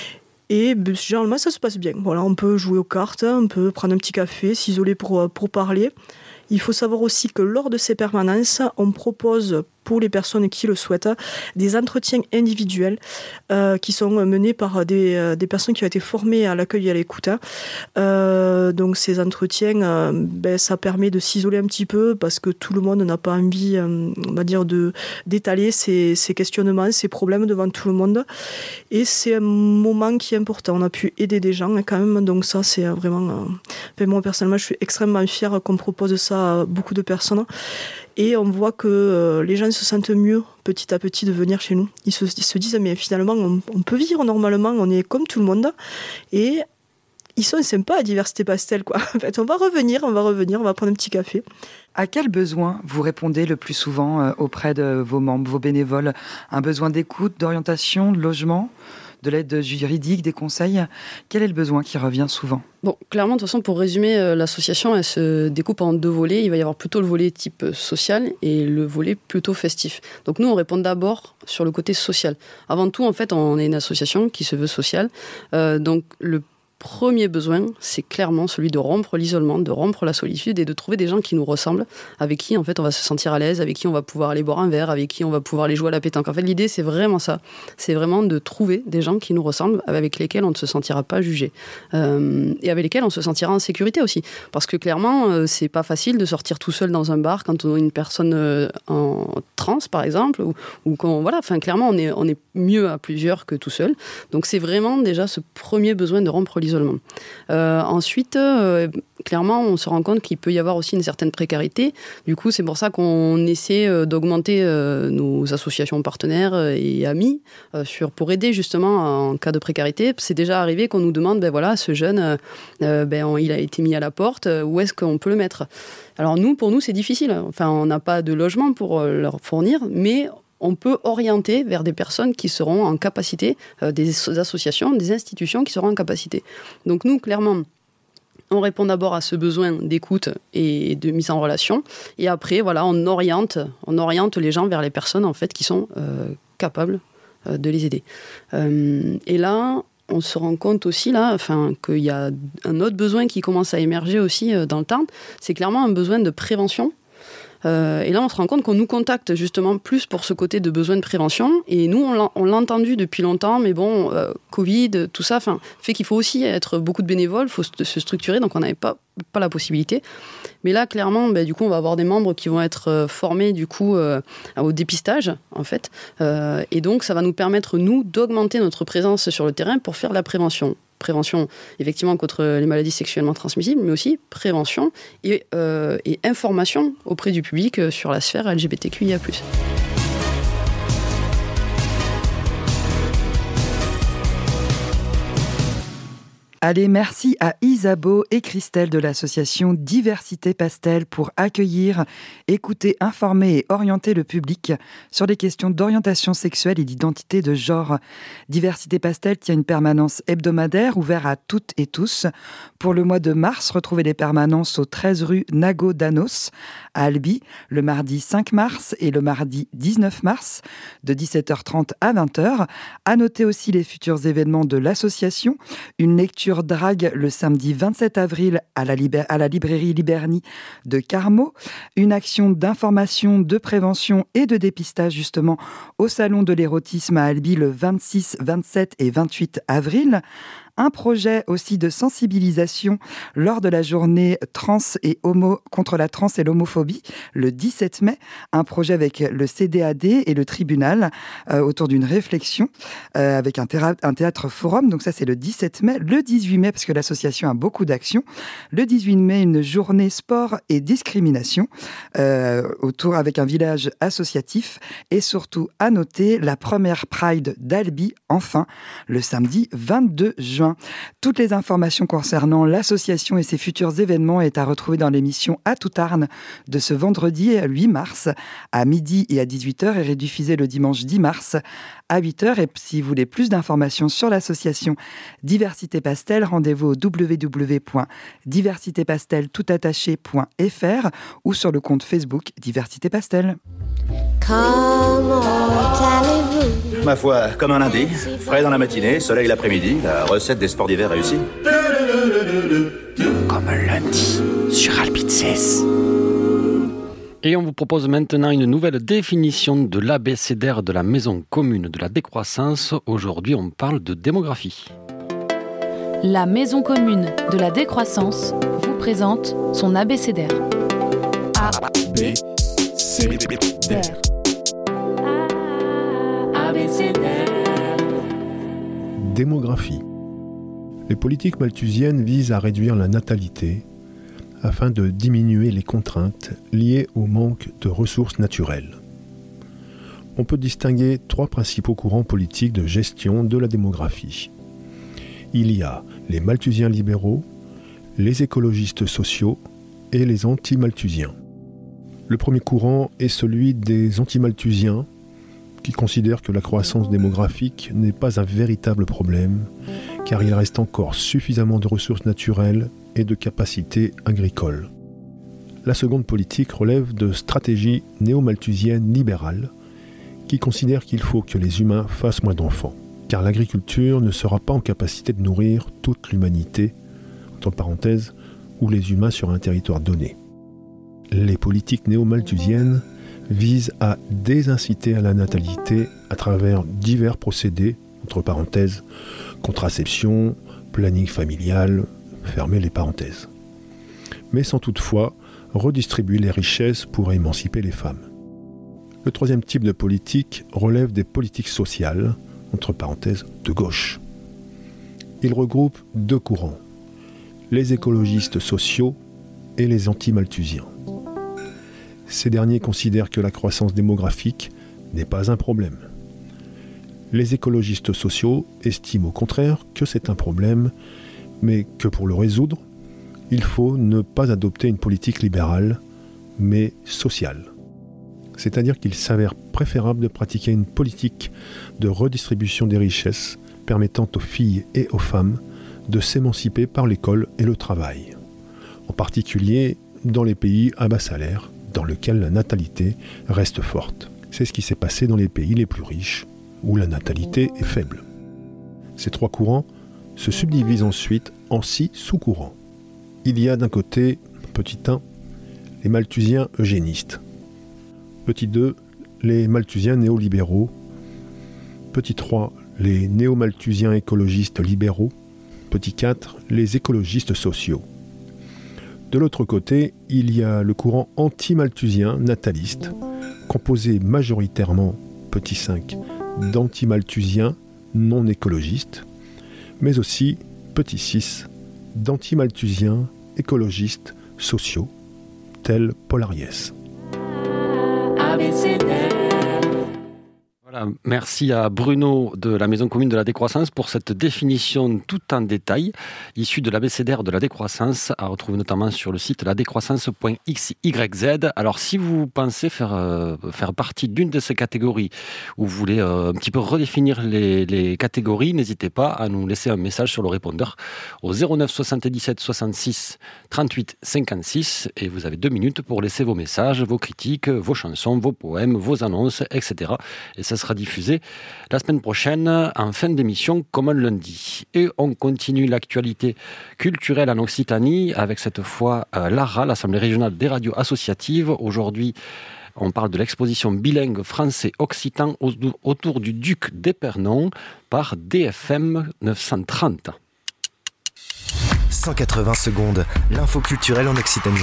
Et généralement, ça se passe bien. Voilà, on peut jouer aux cartes, on peut prendre un petit café, s'isoler pour, pour parler. Il faut savoir aussi que lors de ces permanences, on propose pour les personnes qui le souhaitent des entretiens individuels euh, qui sont menés par des, euh, des personnes qui ont été formées à l'accueil et à l'écoute. Euh, donc ces entretiens, euh, ben, ça permet de s'isoler un petit peu parce que tout le monde n'a pas envie, euh, on va dire, de, d'étaler ses, ses questionnements, ses problèmes devant tout le monde. Et c'est un moment qui est important. On a pu aider des gens hein, quand même, donc ça c'est vraiment... Euh... Enfin, moi personnellement, je suis extrêmement fière qu'on propose ça à beaucoup de personnes. Et on voit que euh, les gens se sentent mieux petit à petit de venir chez nous. Ils se, ils se disent, mais finalement, on, on peut vivre normalement, on est comme tout le monde. Et ils sont sympas à Diversité Pastel, quoi. En fait, on va revenir, on va revenir, on va prendre un petit café. À quel besoin vous répondez le plus souvent euh, auprès de vos membres, vos bénévoles ? Un besoin d'écoute, d'orientation, de logement ? De l'aide juridique, des conseils. Quel est le besoin qui revient souvent ? Bon, clairement, de toute façon, pour résumer, euh, l'association, elle se découpe en deux volets. Il va y avoir plutôt le volet type social et le volet plutôt festif. Donc nous, on répond d'abord sur le côté social. Avant tout, en fait, on est une association qui se veut sociale. Euh, donc le premier besoin, c'est clairement celui de rompre l'isolement, de rompre la solitude et de trouver des gens qui nous ressemblent, avec qui en fait on va se sentir à l'aise, avec qui on va pouvoir aller boire un verre, avec qui on va pouvoir aller jouer à la pétanque. En fait, l'idée c'est vraiment ça, c'est vraiment de trouver des gens qui nous ressemblent, avec lesquels on ne se sentira pas jugé euh, et avec lesquels on se sentira en sécurité aussi, parce que clairement euh, c'est pas facile de sortir tout seul dans un bar quand on est une personne euh, en transe par exemple, ou, ou quand voilà, enfin clairement on est on est mieux à plusieurs que tout seul. Donc c'est vraiment déjà ce premier besoin de rompre l'isolement. Euh, ensuite, euh, clairement, on se rend compte qu'il peut y avoir aussi une certaine précarité. Du coup, c'est pour ça qu'on essaie euh, d'augmenter euh, nos associations partenaires et amis euh, sur, pour aider justement en cas de précarité. C'est déjà arrivé qu'on nous demande, ben voilà, ce jeune, euh, ben, on, il a été mis à la porte, où est-ce qu'on peut le mettre ? Alors nous, pour nous, c'est difficile. Enfin, on n'a pas de logement pour euh, leur fournir, mais on peut orienter vers des personnes qui seront en capacité, euh, des associations, des institutions qui seront en capacité. Donc nous, clairement, on répond d'abord à ce besoin d'écoute et de mise en relation. Et après, voilà, on oriente, on oriente les gens vers les personnes en fait, qui sont euh, capables euh, de les aider. Euh, et là, on se rend compte aussi là, enfin, qu'il y a un autre besoin qui commence à émerger aussi euh, dans le Tarn. C'est clairement un besoin de prévention. Euh, et là, on se rend compte qu'on nous contacte justement plus pour ce côté de besoin de prévention. Et nous, on l'a, on l'a entendu depuis longtemps, mais bon, euh, Covid, tout ça, fait qu'il faut aussi être beaucoup de bénévoles, il faut se structurer, donc on n'avait pas, pas la possibilité. Mais là, clairement, bah, du coup, on va avoir des membres qui vont être euh, formés du coup euh, au dépistage, en fait. Euh, et donc, ça va nous permettre, nous, d'augmenter notre présence sur le terrain pour faire de la prévention. Prévention, effectivement, contre les maladies sexuellement transmissibles, mais aussi prévention et, euh, et information auprès du public sur la sphère L G B T Q I A plus. Allez, merci à Isabeau et Christelle de l'association Diversité Pastel pour accueillir, écouter, informer et orienter le public sur les questions d'orientation sexuelle et d'identité de genre. Diversité Pastel tient une permanence hebdomadaire ouverte à toutes et tous. Pour le mois de mars, retrouvez les permanences au treize rue Nago Danos à Albi, le mardi cinq mars et le mardi dix-neuf mars, de dix-sept heures trente à vingt heures. À noter aussi les futurs événements de l'association, une lecture drague le samedi vingt-sept avril à la, libra- à la librairie Liberny de Carmaux, une action d'information, de prévention et de dépistage justement au salon de l'érotisme à Albi le vingt-six, vingt-sept et vingt-huit avril. Un projet aussi de sensibilisation lors de la journée trans et homo contre la trans et l'homophobie le dix-sept mai. Un projet avec le C D A D et le tribunal euh, autour d'une réflexion euh, avec un, théra- un théâtre forum. Donc ça, c'est le dix-sept mai. Le dix-huit mai, parce que l'association a beaucoup d'actions. Le dix-huit mai, une journée sport et discrimination euh, autour avec un village associatif. Et surtout, à noter, la première Pride d'Albi, enfin, le samedi vingt-deux juin. Toutes les informations concernant l'association et ses futurs événements est à retrouver dans l'émission À tout Arne de ce vendredi huit mars à midi et à dix-huit heures et rediffusée le dimanche dix mars à huit heures. Et si vous voulez plus d'informations sur l'association Diversité Pastel, rendez-vous au w w w point diversité pastel tout attaché point f r ou sur le compte Facebook Diversité Pastel. Comment allez-vous ? Ma foi, comme un lundi, frais dans la matinée, soleil l'après-midi, la recette des sports d'hiver réussie. Comme un lundi sur Albitzes. Et on vous propose maintenant une nouvelle définition de l'abécédaire de la maison commune de la décroissance. Aujourd'hui, on parle de démographie. La maison commune de la décroissance vous présente son abécédaire. A, B, C, D. Démographie. Les politiques malthusiennes visent à réduire la natalité afin de diminuer les contraintes liées au manque de ressources naturelles. On peut distinguer trois principaux courants politiques de gestion de la démographie. Il y a les malthusiens libéraux, les écologistes sociaux et les anti-malthusiens. Le premier courant est celui des anti-malthusiens, qui considèrent que la croissance démographique n'est pas un véritable problème, car il reste encore suffisamment de ressources naturelles et de capacités agricoles. La seconde politique relève de stratégies néo-malthusiennes libérales, qui considèrent qu'il faut que les humains fassent moins d'enfants, car l'agriculture ne sera pas en capacité de nourrir toute l'humanité, entre parenthèses, ou les humains sur un territoire donné. Les politiques néo-malthusiennes visent à désinciter à la natalité à travers divers procédés, entre parenthèses, contraception, planning familial, fermez les parenthèses. Mais sans toutefois redistribuer les richesses pour émanciper les femmes. Le troisième type de politique relève des politiques sociales, entre parenthèses, de gauche. Il regroupe deux courants, les écologistes sociaux et les anti-malthusiens. Ces derniers considèrent que la croissance démographique n'est pas un problème. Les écologistes sociaux estiment au contraire que c'est un problème, mais que pour le résoudre, il faut ne pas adopter une politique libérale, mais sociale. C'est-à-dire qu'il s'avère préférable de pratiquer une politique de redistribution des richesses permettant aux filles et aux femmes de s'émanciper par l'école et le travail, en particulier dans les pays à bas salaire, dans lesquels la natalité reste forte. C'est ce qui s'est passé dans les pays les plus riches, où la natalité est faible. Ces trois courants se subdivisent ensuite en six sous-courants. Il y a d'un côté, petit un, les malthusiens eugénistes, Petit deux, les malthusiens néolibéraux. Petit trois, les néo-malthusiens écologistes libéraux. Petit quatre, les écologistes sociaux. De l'autre côté, il y a le courant anti-malthusien nataliste, composé majoritairement, petit cinq, d'anti-malthusiens non écologistes, mais aussi, petit six, d'anti-malthusiens écologistes sociaux, tels Paul Ariès. Voilà, merci à Bruno de la Maison commune de la décroissance pour cette définition tout en détail, issue de l'abécédaire de la décroissance, à retrouver notamment sur le site la décroissance point x y z. Alors si vous pensez faire, euh, faire partie d'une de ces catégories, ou vous voulez euh, un petit peu redéfinir les, les catégories, n'hésitez pas à nous laisser un message sur le répondeur au zéro neuf soixante-dix-sept soixante-six trente-huit cinquante-six, et vous avez deux minutes pour laisser vos messages, vos critiques, vos chansons, vos poèmes, vos annonces, et cetera. Et ça sera diffusé la semaine prochaine en fin d'émission comme un lundi. Et on continue l'actualité culturelle en Occitanie avec cette fois euh, l'A R A, l'Assemblée régionale des radios associatives. Aujourd'hui, on parle de l'exposition bilingue français-occitan autour du duc d'Épernon par D F M neuf cent trente. cent quatre-vingts secondes, l'info culturelle en Occitanie.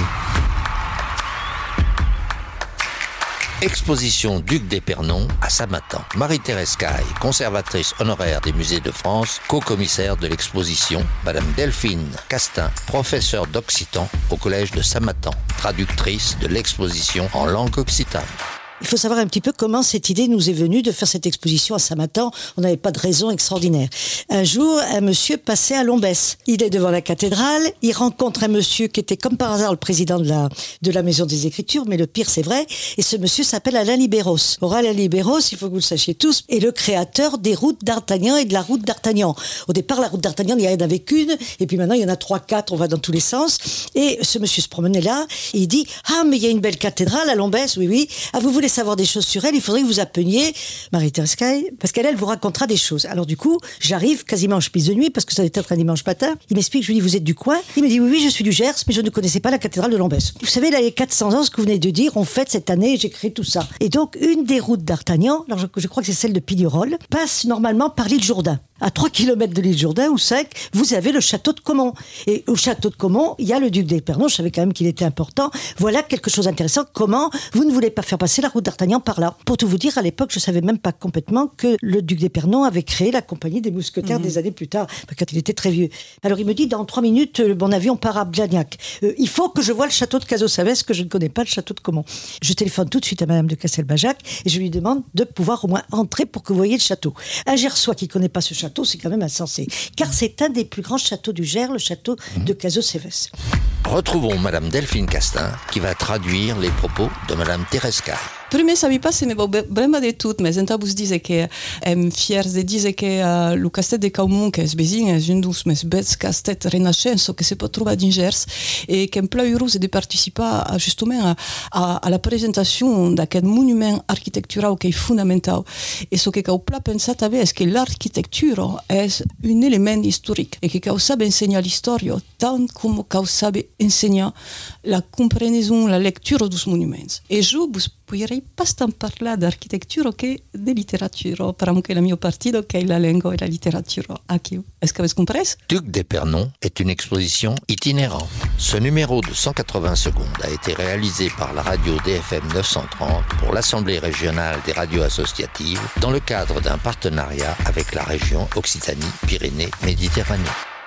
Exposition Duc d'Épernon à Samatan. Marie-Thérèse Caille, conservatrice honoraire des musées de France, co-commissaire de l'exposition. Madame Delphine Castin, professeure d'occitan au collège de Samatan, traductrice de l'exposition en langue occitane. Il faut savoir un petit peu comment cette idée nous est venue de faire cette exposition à Samatan. On n'avait pas de raison extraordinaire. Un jour, un monsieur passait à Lombès. Il est devant la cathédrale, il rencontre un monsieur qui était comme par hasard le président de la, de la Maison des Écritures, mais le pire c'est vrai, et ce monsieur s'appelle Alain Libéros. Or Alain Libéros, il faut que vous le sachiez tous, est le créateur des routes d'Artagnan et de la route d'Artagnan. Au départ, la route d'Artagnan, il n'y en avait qu'une, et puis maintenant il y en a trois, quatre, on va dans tous les sens. Et ce monsieur se promenait là, et il dit « Ah, mais il y a une belle cathédrale à Lombès, oui, oui. Ah, vous voulez savoir des choses sur elle, il faudrait que vous appeliez Marie-Thérèse Caille, parce qu'elle, elle vous racontera des choses. » Alors du coup, j'arrive quasiment en chemise de nuit, parce que ça devait être un dimanche matin. Il m'explique, je lui dis, vous êtes du coin? Il me dit, oui, oui, je suis du Gers, mais je ne connaissais pas la cathédrale de Lombès. Vous savez, là, les quatre cents ans, ce que vous venez de dire, on fête cette année, j'ai créé tout ça. Et donc, une des routes d'Artagnan, alors je, je crois que c'est celle de Pignerol, passe normalement par l'île Jourdain. À trois kilomètres de l'île Jourdain, ou cinq, vous avez le château de Caumont. Et au château de Caumont, il y a le duc d'Épernon, je savais quand même qu'il était important. Voilà quelque chose d'intéressant. Comment vous ne voulez pas faire passer la route d'Artagnan par là? Pour tout vous dire, à l'époque, je savais même pas complètement que le duc d'Épernon avait créé la compagnie des mousquetaires mmh. des années plus tard, quand il était très vieux. Alors il me dit, dans trois minutes, mon avion part à Blagnac. Euh, il faut que je voie le château de Cazaux-Savès, que je ne connais pas, le château de Caumont. Je téléphone tout de suite à madame de Castelbajac et je lui demande de pouvoir au moins entrer pour que vous voyez le château. Un Gersois qui ne connaît pas ce château, c'est quand même insensé, car c'est un des plus grands châteaux du Gers, le château mmh. de Cazaux-Savès. Retrouvons madame Delphine Castin qui va traduire les propos de madame Thérèse Caille. Prima sabi pas se me brema de tout, mas então vos dizer que em fiers de dizer que uh, o castelo de Caumont, que é vizinho, é um dos mais belos castelos renascenços que se pode trobar em Gers, e que em pleu heureuse de participar a, justement a, a, a la apresentação daquele monumento arquitectural que é fundamental. E só que eu plá pensar também é que l'architectura é um elemento histórico e que eu sabe ensinar a história tanto como eu sabe ensinar a compreensão, a leitura dos monumentos. E eu vos potrei pas tant parlar d'architectura che de literatura, per che il mio partito che è la lingua e la literatura. Aquí. Est-ce que vous comprenez? Duc d'Épernon est une exposition itinérante. Ce numéro de cent quatre-vingts secondes a été réalisé par la radio D F M neuf cent trente pour l'Assemblée régionale des radios associatives dans le cadre d'un partenariat avec la région Occitanie-Pyrénées-Méditerranée.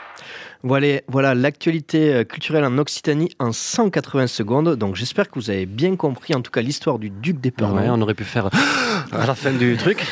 Voilà, voilà l'actualité culturelle en Occitanie en cent quatre-vingts secondes. Donc j'espère que vous avez bien compris, en tout cas, l'histoire du duc d'Épernon. Ouais, on aurait pu faire à la fin du truc.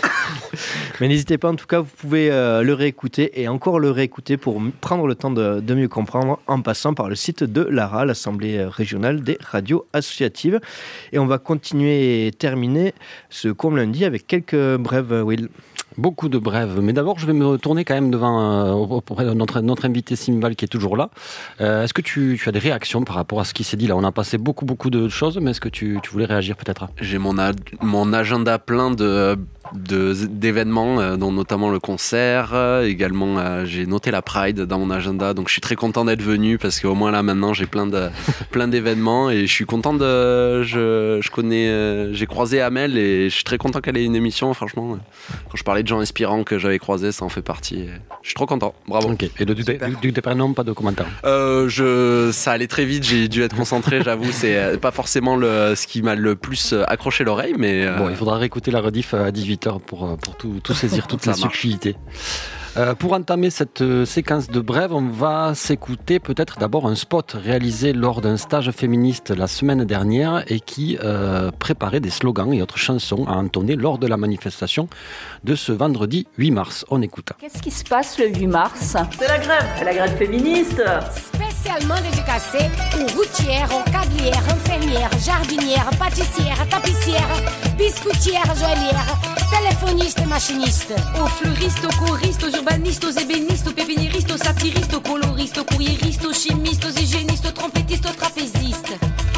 Mais n'hésitez pas, en tout cas, vous pouvez euh, le réécouter et encore le réécouter pour prendre le temps de, de mieux comprendre en passant par le site de l'A R A, l'Assemblée régionale des radios associatives. Et on va continuer et terminer ce comme lundi avec quelques brèves, Will. Beaucoup de brèves, mais d'abord je vais me tourner quand même devant euh, auprès de notre, notre invité Simval qui est toujours là. Euh, est-ce que tu, tu as des réactions par rapport à ce qui s'est dit là? On a passé beaucoup beaucoup de choses, mais est-ce que tu, tu voulais réagir peut-être? J'ai mon, a- mon agenda plein de de, d'événements, euh, dont notamment le concert. Euh, également, euh, j'ai noté la Pride dans mon agenda, donc je suis très content d'être venu parce qu'au moins là maintenant j'ai plein de plein d'événements et je suis content de. Je, je connais, euh, j'ai croisé Amel et je suis très content qu'elle ait une émission. Franchement, quand je parlais de gens inspirants que j'avais croisés, ça en fait partie. Je suis trop content. Bravo. Ok. Et de, du, du, du prénom, pas de commentaire. Euh, je, ça allait très vite. J'ai dû être concentré. J'avoue, c'est pas forcément le, ce qui m'a le plus accroché l'oreille, mais euh... bon, il faudra réécouter la rediff à dix-huit heures pour pour tout, tout saisir, toute la subtilité. Euh, pour entamer cette euh, séquence de brève, on va s'écouter peut-être d'abord un spot réalisé lors d'un stage féministe la semaine dernière et qui euh, préparait des slogans et autres chansons à entonner lors de la manifestation de ce vendredi huit mars. On écoute. Qu'est-ce qui se passe le huit mars ? C'est la grève, la grève féministe. Spécialement dédicacée aux routières, aux câblières, infirmières, jardinières, pâtissières, tapissières, biscoutières, joaillières, téléphonistes et machinistes. Aux fleuristes, aux choristes, aux urbanistes, aux ébénistes, aux pépiniéristes, aux satiristes, aux coloristes, aux courriéristes, aux chimistes, aux hygiénistes, aux trompettistes, aux trapézistes.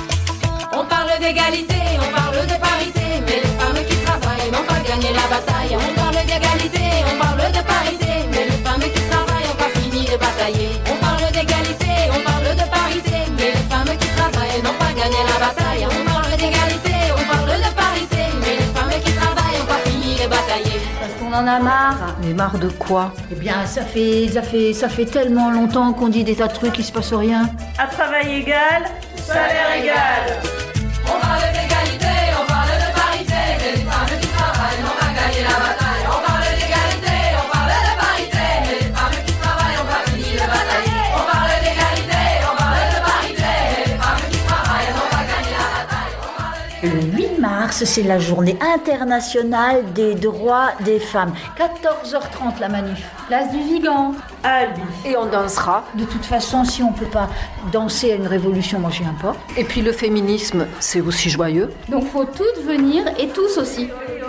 On parle d'égalité, on parle de parité, mais les femmes qui travaillent n'ont pas gagné la bataille. On parle d'égalité, on parle de parité, mais les femmes qui travaillent n'ont pas fini de batailler. On parle d'égalité, on parle de parité, mais les femmes qui travaillent n'ont pas gagné la bataille. On parle d'égalité, on parle de parité, mais les femmes qui travaillent n'ont pas fini de batailler. Parce qu'on en a marre. Mais marre de quoi ? Eh bien, ça fait, ça fait, ça fait tellement longtemps qu'on dit des tas de trucs, il se passe rien. À travail égal, salaire égal. On parle d'égalité, on parle de parité, mais les femmes qui travaillent n'ont pas gagné la bataille. On parle d'égalité, on parle de parité, mais les femmes qui travaillent n'ont pas fini de batailler. On parle d'égalité, on parle de parité, mais les femmes qui travaillent n'ont pas gagné la bataille. Le huit mars, c'est la journée internationale des droits des femmes. quatorze heures trente la manif. Place du Vigan. Albi. Et on dansera. De toute façon, si on ne peut pas danser à une révolution, moi je viens pas. Et puis le féminisme, c'est aussi joyeux. Donc faut toutes venir et tous aussi.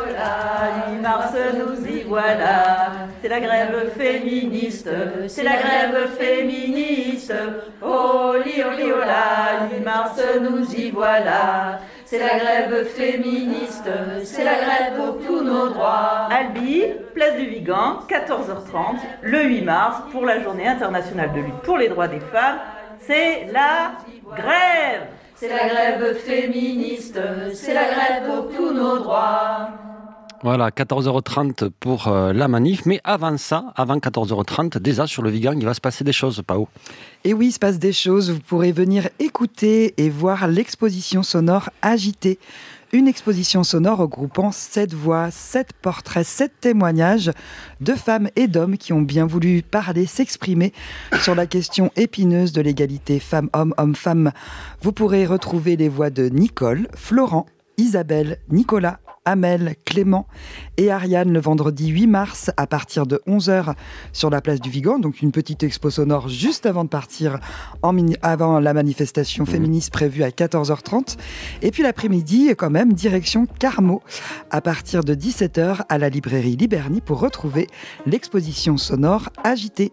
huit mars, nous y voilà. C'est la grève féministe. C'est la grève féministe. Oh, li, oh, li, oh, là. huit mars, nous y voilà. C'est la grève féministe. C'est la grève pour tous nos droits. Albi, place du Vigan, quatorze heures trente, le huit mars, pour la journée internationale de lutte pour les droits des femmes. C'est la grève. C'est la grève féministe. C'est la grève pour tous nos droits. Voilà, quatorze heures trente pour euh, la manif. Mais avant ça, avant quatorze heures trente, déjà sur le Vigan, il va se passer des choses, Pao. Et oui, il se passe des choses. Vous pourrez venir écouter et voir l'exposition sonore Agitée. Une exposition sonore regroupant sept voix, sept portraits, sept témoignages de femmes et d'hommes qui ont bien voulu parler, s'exprimer sur la question épineuse de l'égalité femmes-hommes, hommes-femmes. Vous pourrez retrouver les voix de Nicole, Florent, Isabelle, Nicolas, Amel, Clément et Ariane le vendredi huit mars à partir de onze heures sur la place du Vigan. Donc une petite expo sonore juste avant de partir, en mini- avant la manifestation féministe prévue à quatorze heures trente. Et puis l'après-midi, quand même, direction Carmaux à partir de dix-sept heures à la librairie Liberny pour retrouver l'exposition sonore Agitée.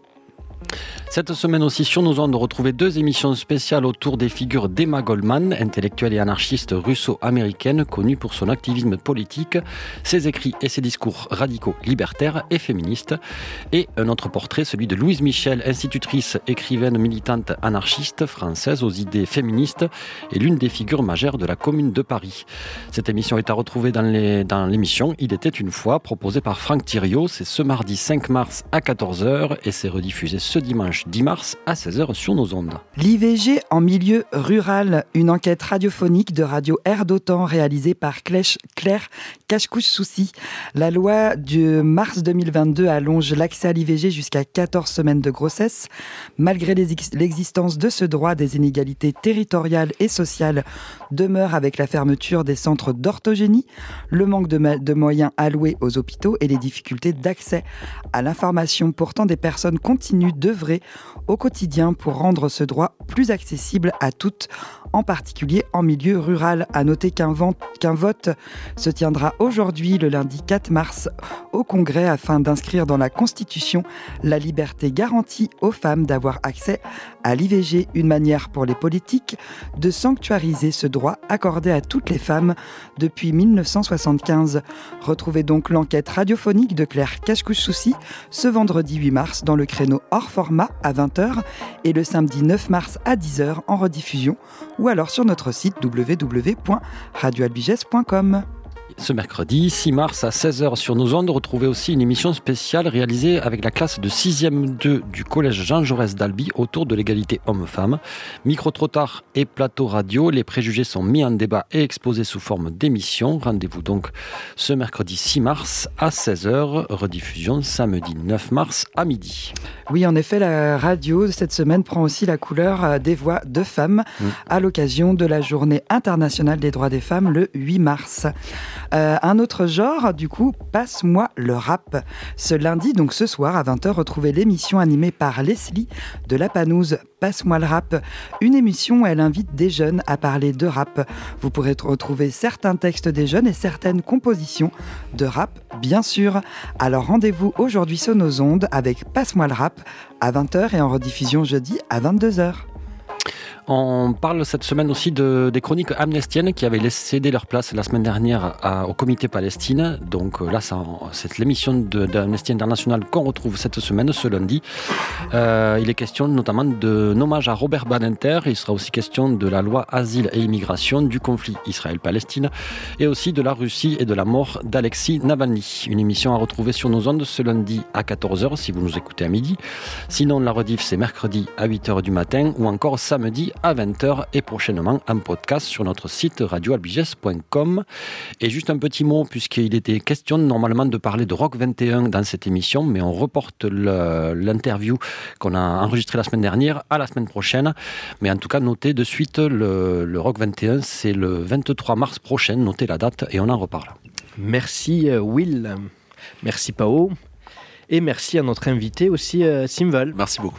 Cette semaine aussi sur nos ondes, retrouver deux émissions spéciales autour des figures d'Emma Goldman, intellectuelle et anarchiste russo-américaine, connue pour son activisme politique, ses écrits et ses discours radicaux, libertaires et féministes. Et un autre portrait, celui de Louise Michel, institutrice, écrivaine, militante anarchiste française aux idées féministes et l'une des figures majeures de la Commune de Paris. Cette émission est à retrouver dans, les, dans l'émission Il était une fois, proposée par Franck Thiriot. C'est ce mardi cinq mars à quatorze heures et c'est rediffusé ce dimanche dix mars à seize heures sur nos ondes. L'I V G en milieu rural, une enquête radiophonique de Radio Air d'Otan réalisée par Claire Kachkouch-Souci. La loi de mars deux mille vingt-deux allonge l'accès à l'I V G jusqu'à quatorze semaines de grossesse. Malgré l'existence de ce droit, des inégalités territoriales et sociales demeurent avec la fermeture des centres d'orthogénie, le manque de, ma- de moyens alloués aux hôpitaux et les difficultés d'accès à l'information. Pourtant, des personnes continuent d'œuvrer au quotidien pour rendre ce droit plus accessible à toutes, en particulier en milieu rural. À noter qu'un, vent, qu'un vote se tiendra aujourd'hui, le lundi quatre mars, au Congrès afin d'inscrire dans la Constitution la liberté garantie aux femmes d'avoir accès à l'I V G, une manière pour les politiques de sanctuariser ce droit accordé à toutes les femmes depuis dix-neuf cent soixante-quinze. Retrouvez donc l'enquête radiophonique de Claire Kachkouch-Soucy ce vendredi huit mars dans le créneau hors format à vingt heures et le samedi neuf mars à dix heures en rediffusion ou alors sur notre site w w w point radio albiges point com. Ce mercredi six mars à seize heures sur nos ondes, retrouvez aussi une émission spéciale réalisée avec la classe de sixième deux du collège Jean Jaurès d'Albi autour de l'égalité homme-femme. Micro-trottoir et plateau radio, les préjugés sont mis en débat et exposés sous forme d'émission. Rendez-vous donc ce mercredi six mars à seize heures, rediffusion samedi neuf mars à midi. Oui, en effet, la radio cette semaine prend aussi la couleur des voix de femmes mmh. à l'occasion de la journée internationale des droits des femmes le huit mars. Euh, un autre genre, du coup, Passe-moi le rap. Ce lundi, donc ce soir à vingt heures, retrouvez l'émission animée par Leslie de La Panouse, Passe-moi le rap. Une émission où elle invite des jeunes à parler de rap. Vous pourrez retrouver certains textes des jeunes et certaines compositions de rap, bien sûr. Alors rendez-vous aujourd'hui sur nos ondes avec Passe-moi le rap à vingt heures et en rediffusion jeudi à vingt-deux heures. On parle cette semaine aussi de, des chroniques amnestiennes qui avaient cédé leur place la semaine dernière à, au comité Palestine. Donc là, ça, c'est l'émission de, d'Amnesty International qu'on retrouve cette semaine, ce lundi. Euh, il est question notamment d'un hommage à Robert Badinter. Il sera aussi question de la loi Asile et Immigration, du conflit Israël-Palestine et aussi de la Russie et de la mort d'Alexis Navalny. Une émission à retrouver sur nos ondes ce lundi à quatorze heures si vous nous écoutez à midi. Sinon, la rediff, c'est mercredi à huit heures du matin ou encore samedi à vingt heures et prochainement en podcast sur notre site radio albiges point com. Et juste un petit mot, puisqu'il était question normalement de parler de Rock vingt et un dans cette émission, mais on reporte le, l'interview qu'on a enregistrée la semaine dernière à la semaine prochaine. Mais en tout cas, notez de suite le, le Rock vingt et un, c'est le vingt-trois mars prochain, notez la date et on en reparle. Merci Will, merci Pao, et merci à notre invité aussi Simval. Merci beaucoup.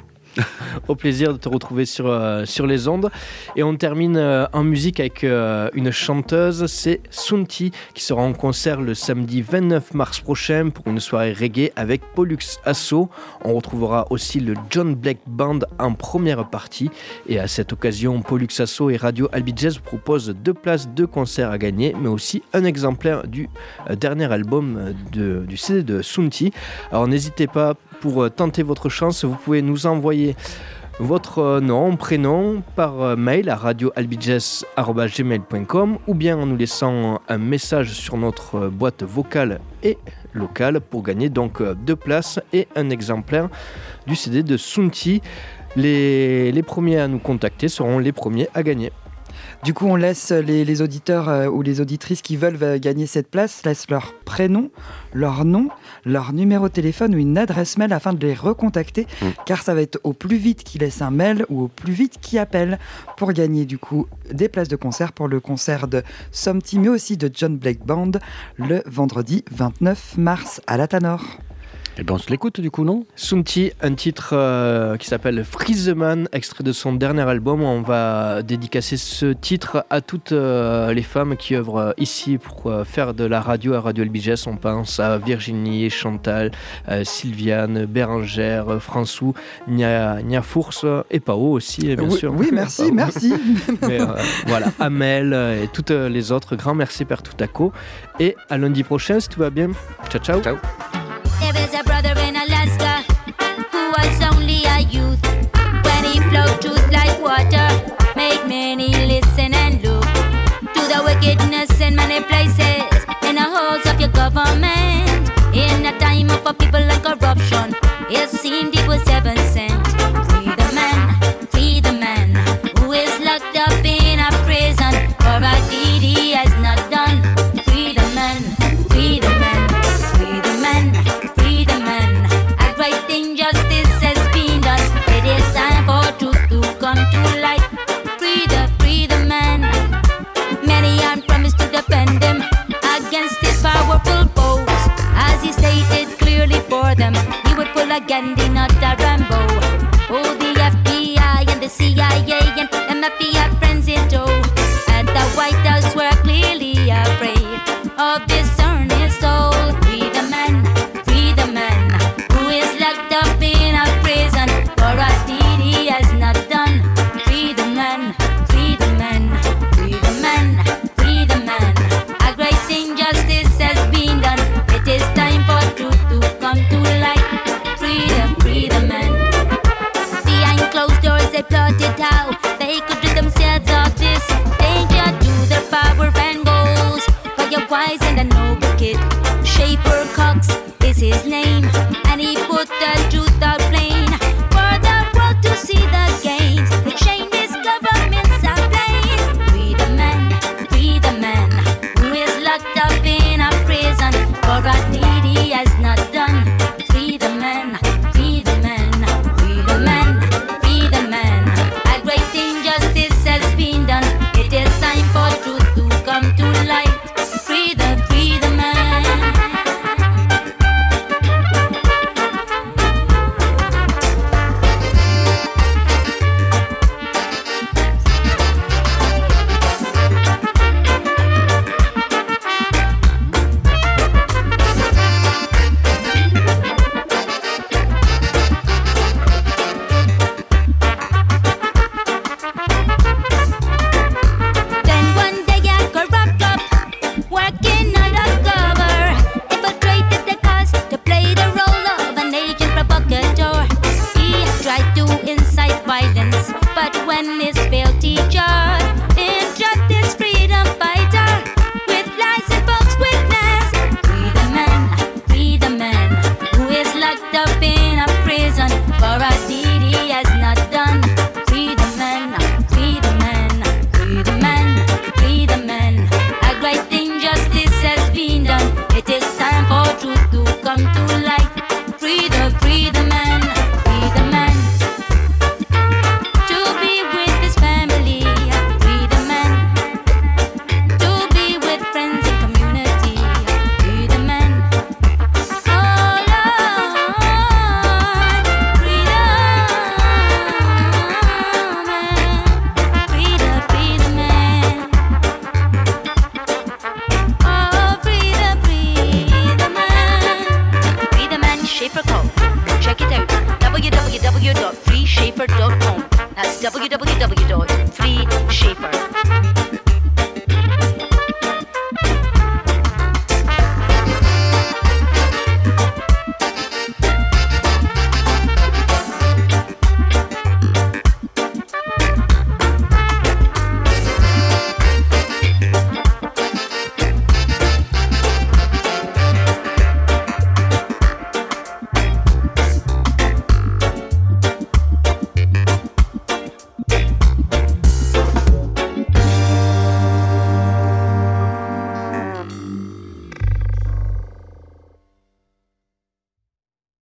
Au plaisir de te retrouver sur, euh, sur les ondes. Et on termine euh, en musique avec euh, une chanteuse, c'est Sunti, qui sera en concert le samedi vingt-neuf mars prochain pour une soirée reggae avec Pollux Asso. On retrouvera aussi le John Black Band en première partie. Et à cette occasion, Pollux Asso et Radio Albiges vous proposent deux places de concert à gagner, mais aussi un exemplaire du euh, dernier album de, du C D de Sunti. Alors n'hésitez pas, pour tenter votre chance, vous pouvez nous envoyer votre nom, prénom par mail à radio albiges arobase gmail point com ou bien en nous laissant un message sur notre boîte vocale et locale pour gagner donc deux places et un exemplaire du C D de Sunti. Les, les premiers à nous contacter seront les premiers à gagner. Du coup, on laisse les, les auditeurs euh, ou les auditrices qui veulent euh, gagner cette place, laissent leur prénom, leur nom, leur numéro de téléphone ou une adresse mail afin de les recontacter, mmh. car ça va être au plus vite qui laisse un mail ou au plus vite qui appelle pour gagner du coup des places de concert pour le concert de Somty, mais aussi de John Black Band le vendredi vingt-neuf mars à la Tanor. Eh bien, on se l'écoute du coup, non ? Sunti, un titre euh, qui s'appelle Freeze the Man, extrait de son dernier album. On va dédicacer ce titre à toutes euh, les femmes qui œuvrent ici pour euh, faire de la radio à Radio Albiges. On pense à Virginie, Chantal, euh, Sylviane, Bérangère, François, Nia, Nia Fours et Pao aussi, bien oui, sûr. Oui, merci, merci. Mais, euh, voilà, Amel et toutes les autres. Grand merci per tout taco. Et à lundi prochain, si tout va bien. Ciao, ciao. Ciao. There was a brother in Alaska who was only a youth. When he flowed truth like water, made many listen and look to the wickedness in many places, in the halls of your government. In a time of a people and corruption, it seemed it was heaven sent. Free the man, free the man who is locked up in a prison for a deed he has not done. Free the man, free the man, free the man. Free the man, a great injustice has been done. It is time for truth to come to light. Free the, free the man. Many han promised to defend him against his powerful foes, as he stated clearly for them. He would pull again, they not a Rambo. Oh, the F B I and the C I A and the mafia friends in tow. At the White House we're clearly afraid of this earnest soul. Free the man, free the man who is locked up in a prison for a deed he has not done. Free the man, free the man, free the man, free the man. A great injustice has been done. It is time for truth to come to light. Free the, free the man. Behind closed doors they plotted how they could rid themselves of this danger to their power and goals. For your wise and a noble kid, Shaper Cox is his name, and he put the truth out plain for the world to see the gains. The shameless governments are playing. Free the man, free the man who is locked up in a prison for a deed he has not done. Free the man, free the man, free the man, free the man. A great injustice has been done. It is time for truth to come to light. Free the, free the man. Then one day a corrupt cop working undercover infiltrated the cause to play the role of an agent provocateur. He tried to incite violence, but when his failed teachers interrupt this freedom fighter with lies and false witness. Free the man, free the man who is locked up in a prison for a deed he has not done. Free the man, free the man, free the man, free the man. A great injustice has been done. It is time for truth to come to light. Free the, free the man, free the man. To be with his family. Free the man. To be with friends and community. Free the man. Oh Lord, free the man. Free the, free the man. Oh, free the, free the man. Free the man, Shaper Code. Check it out. w w w dot free shaper dot com. That's w w w dot free shaper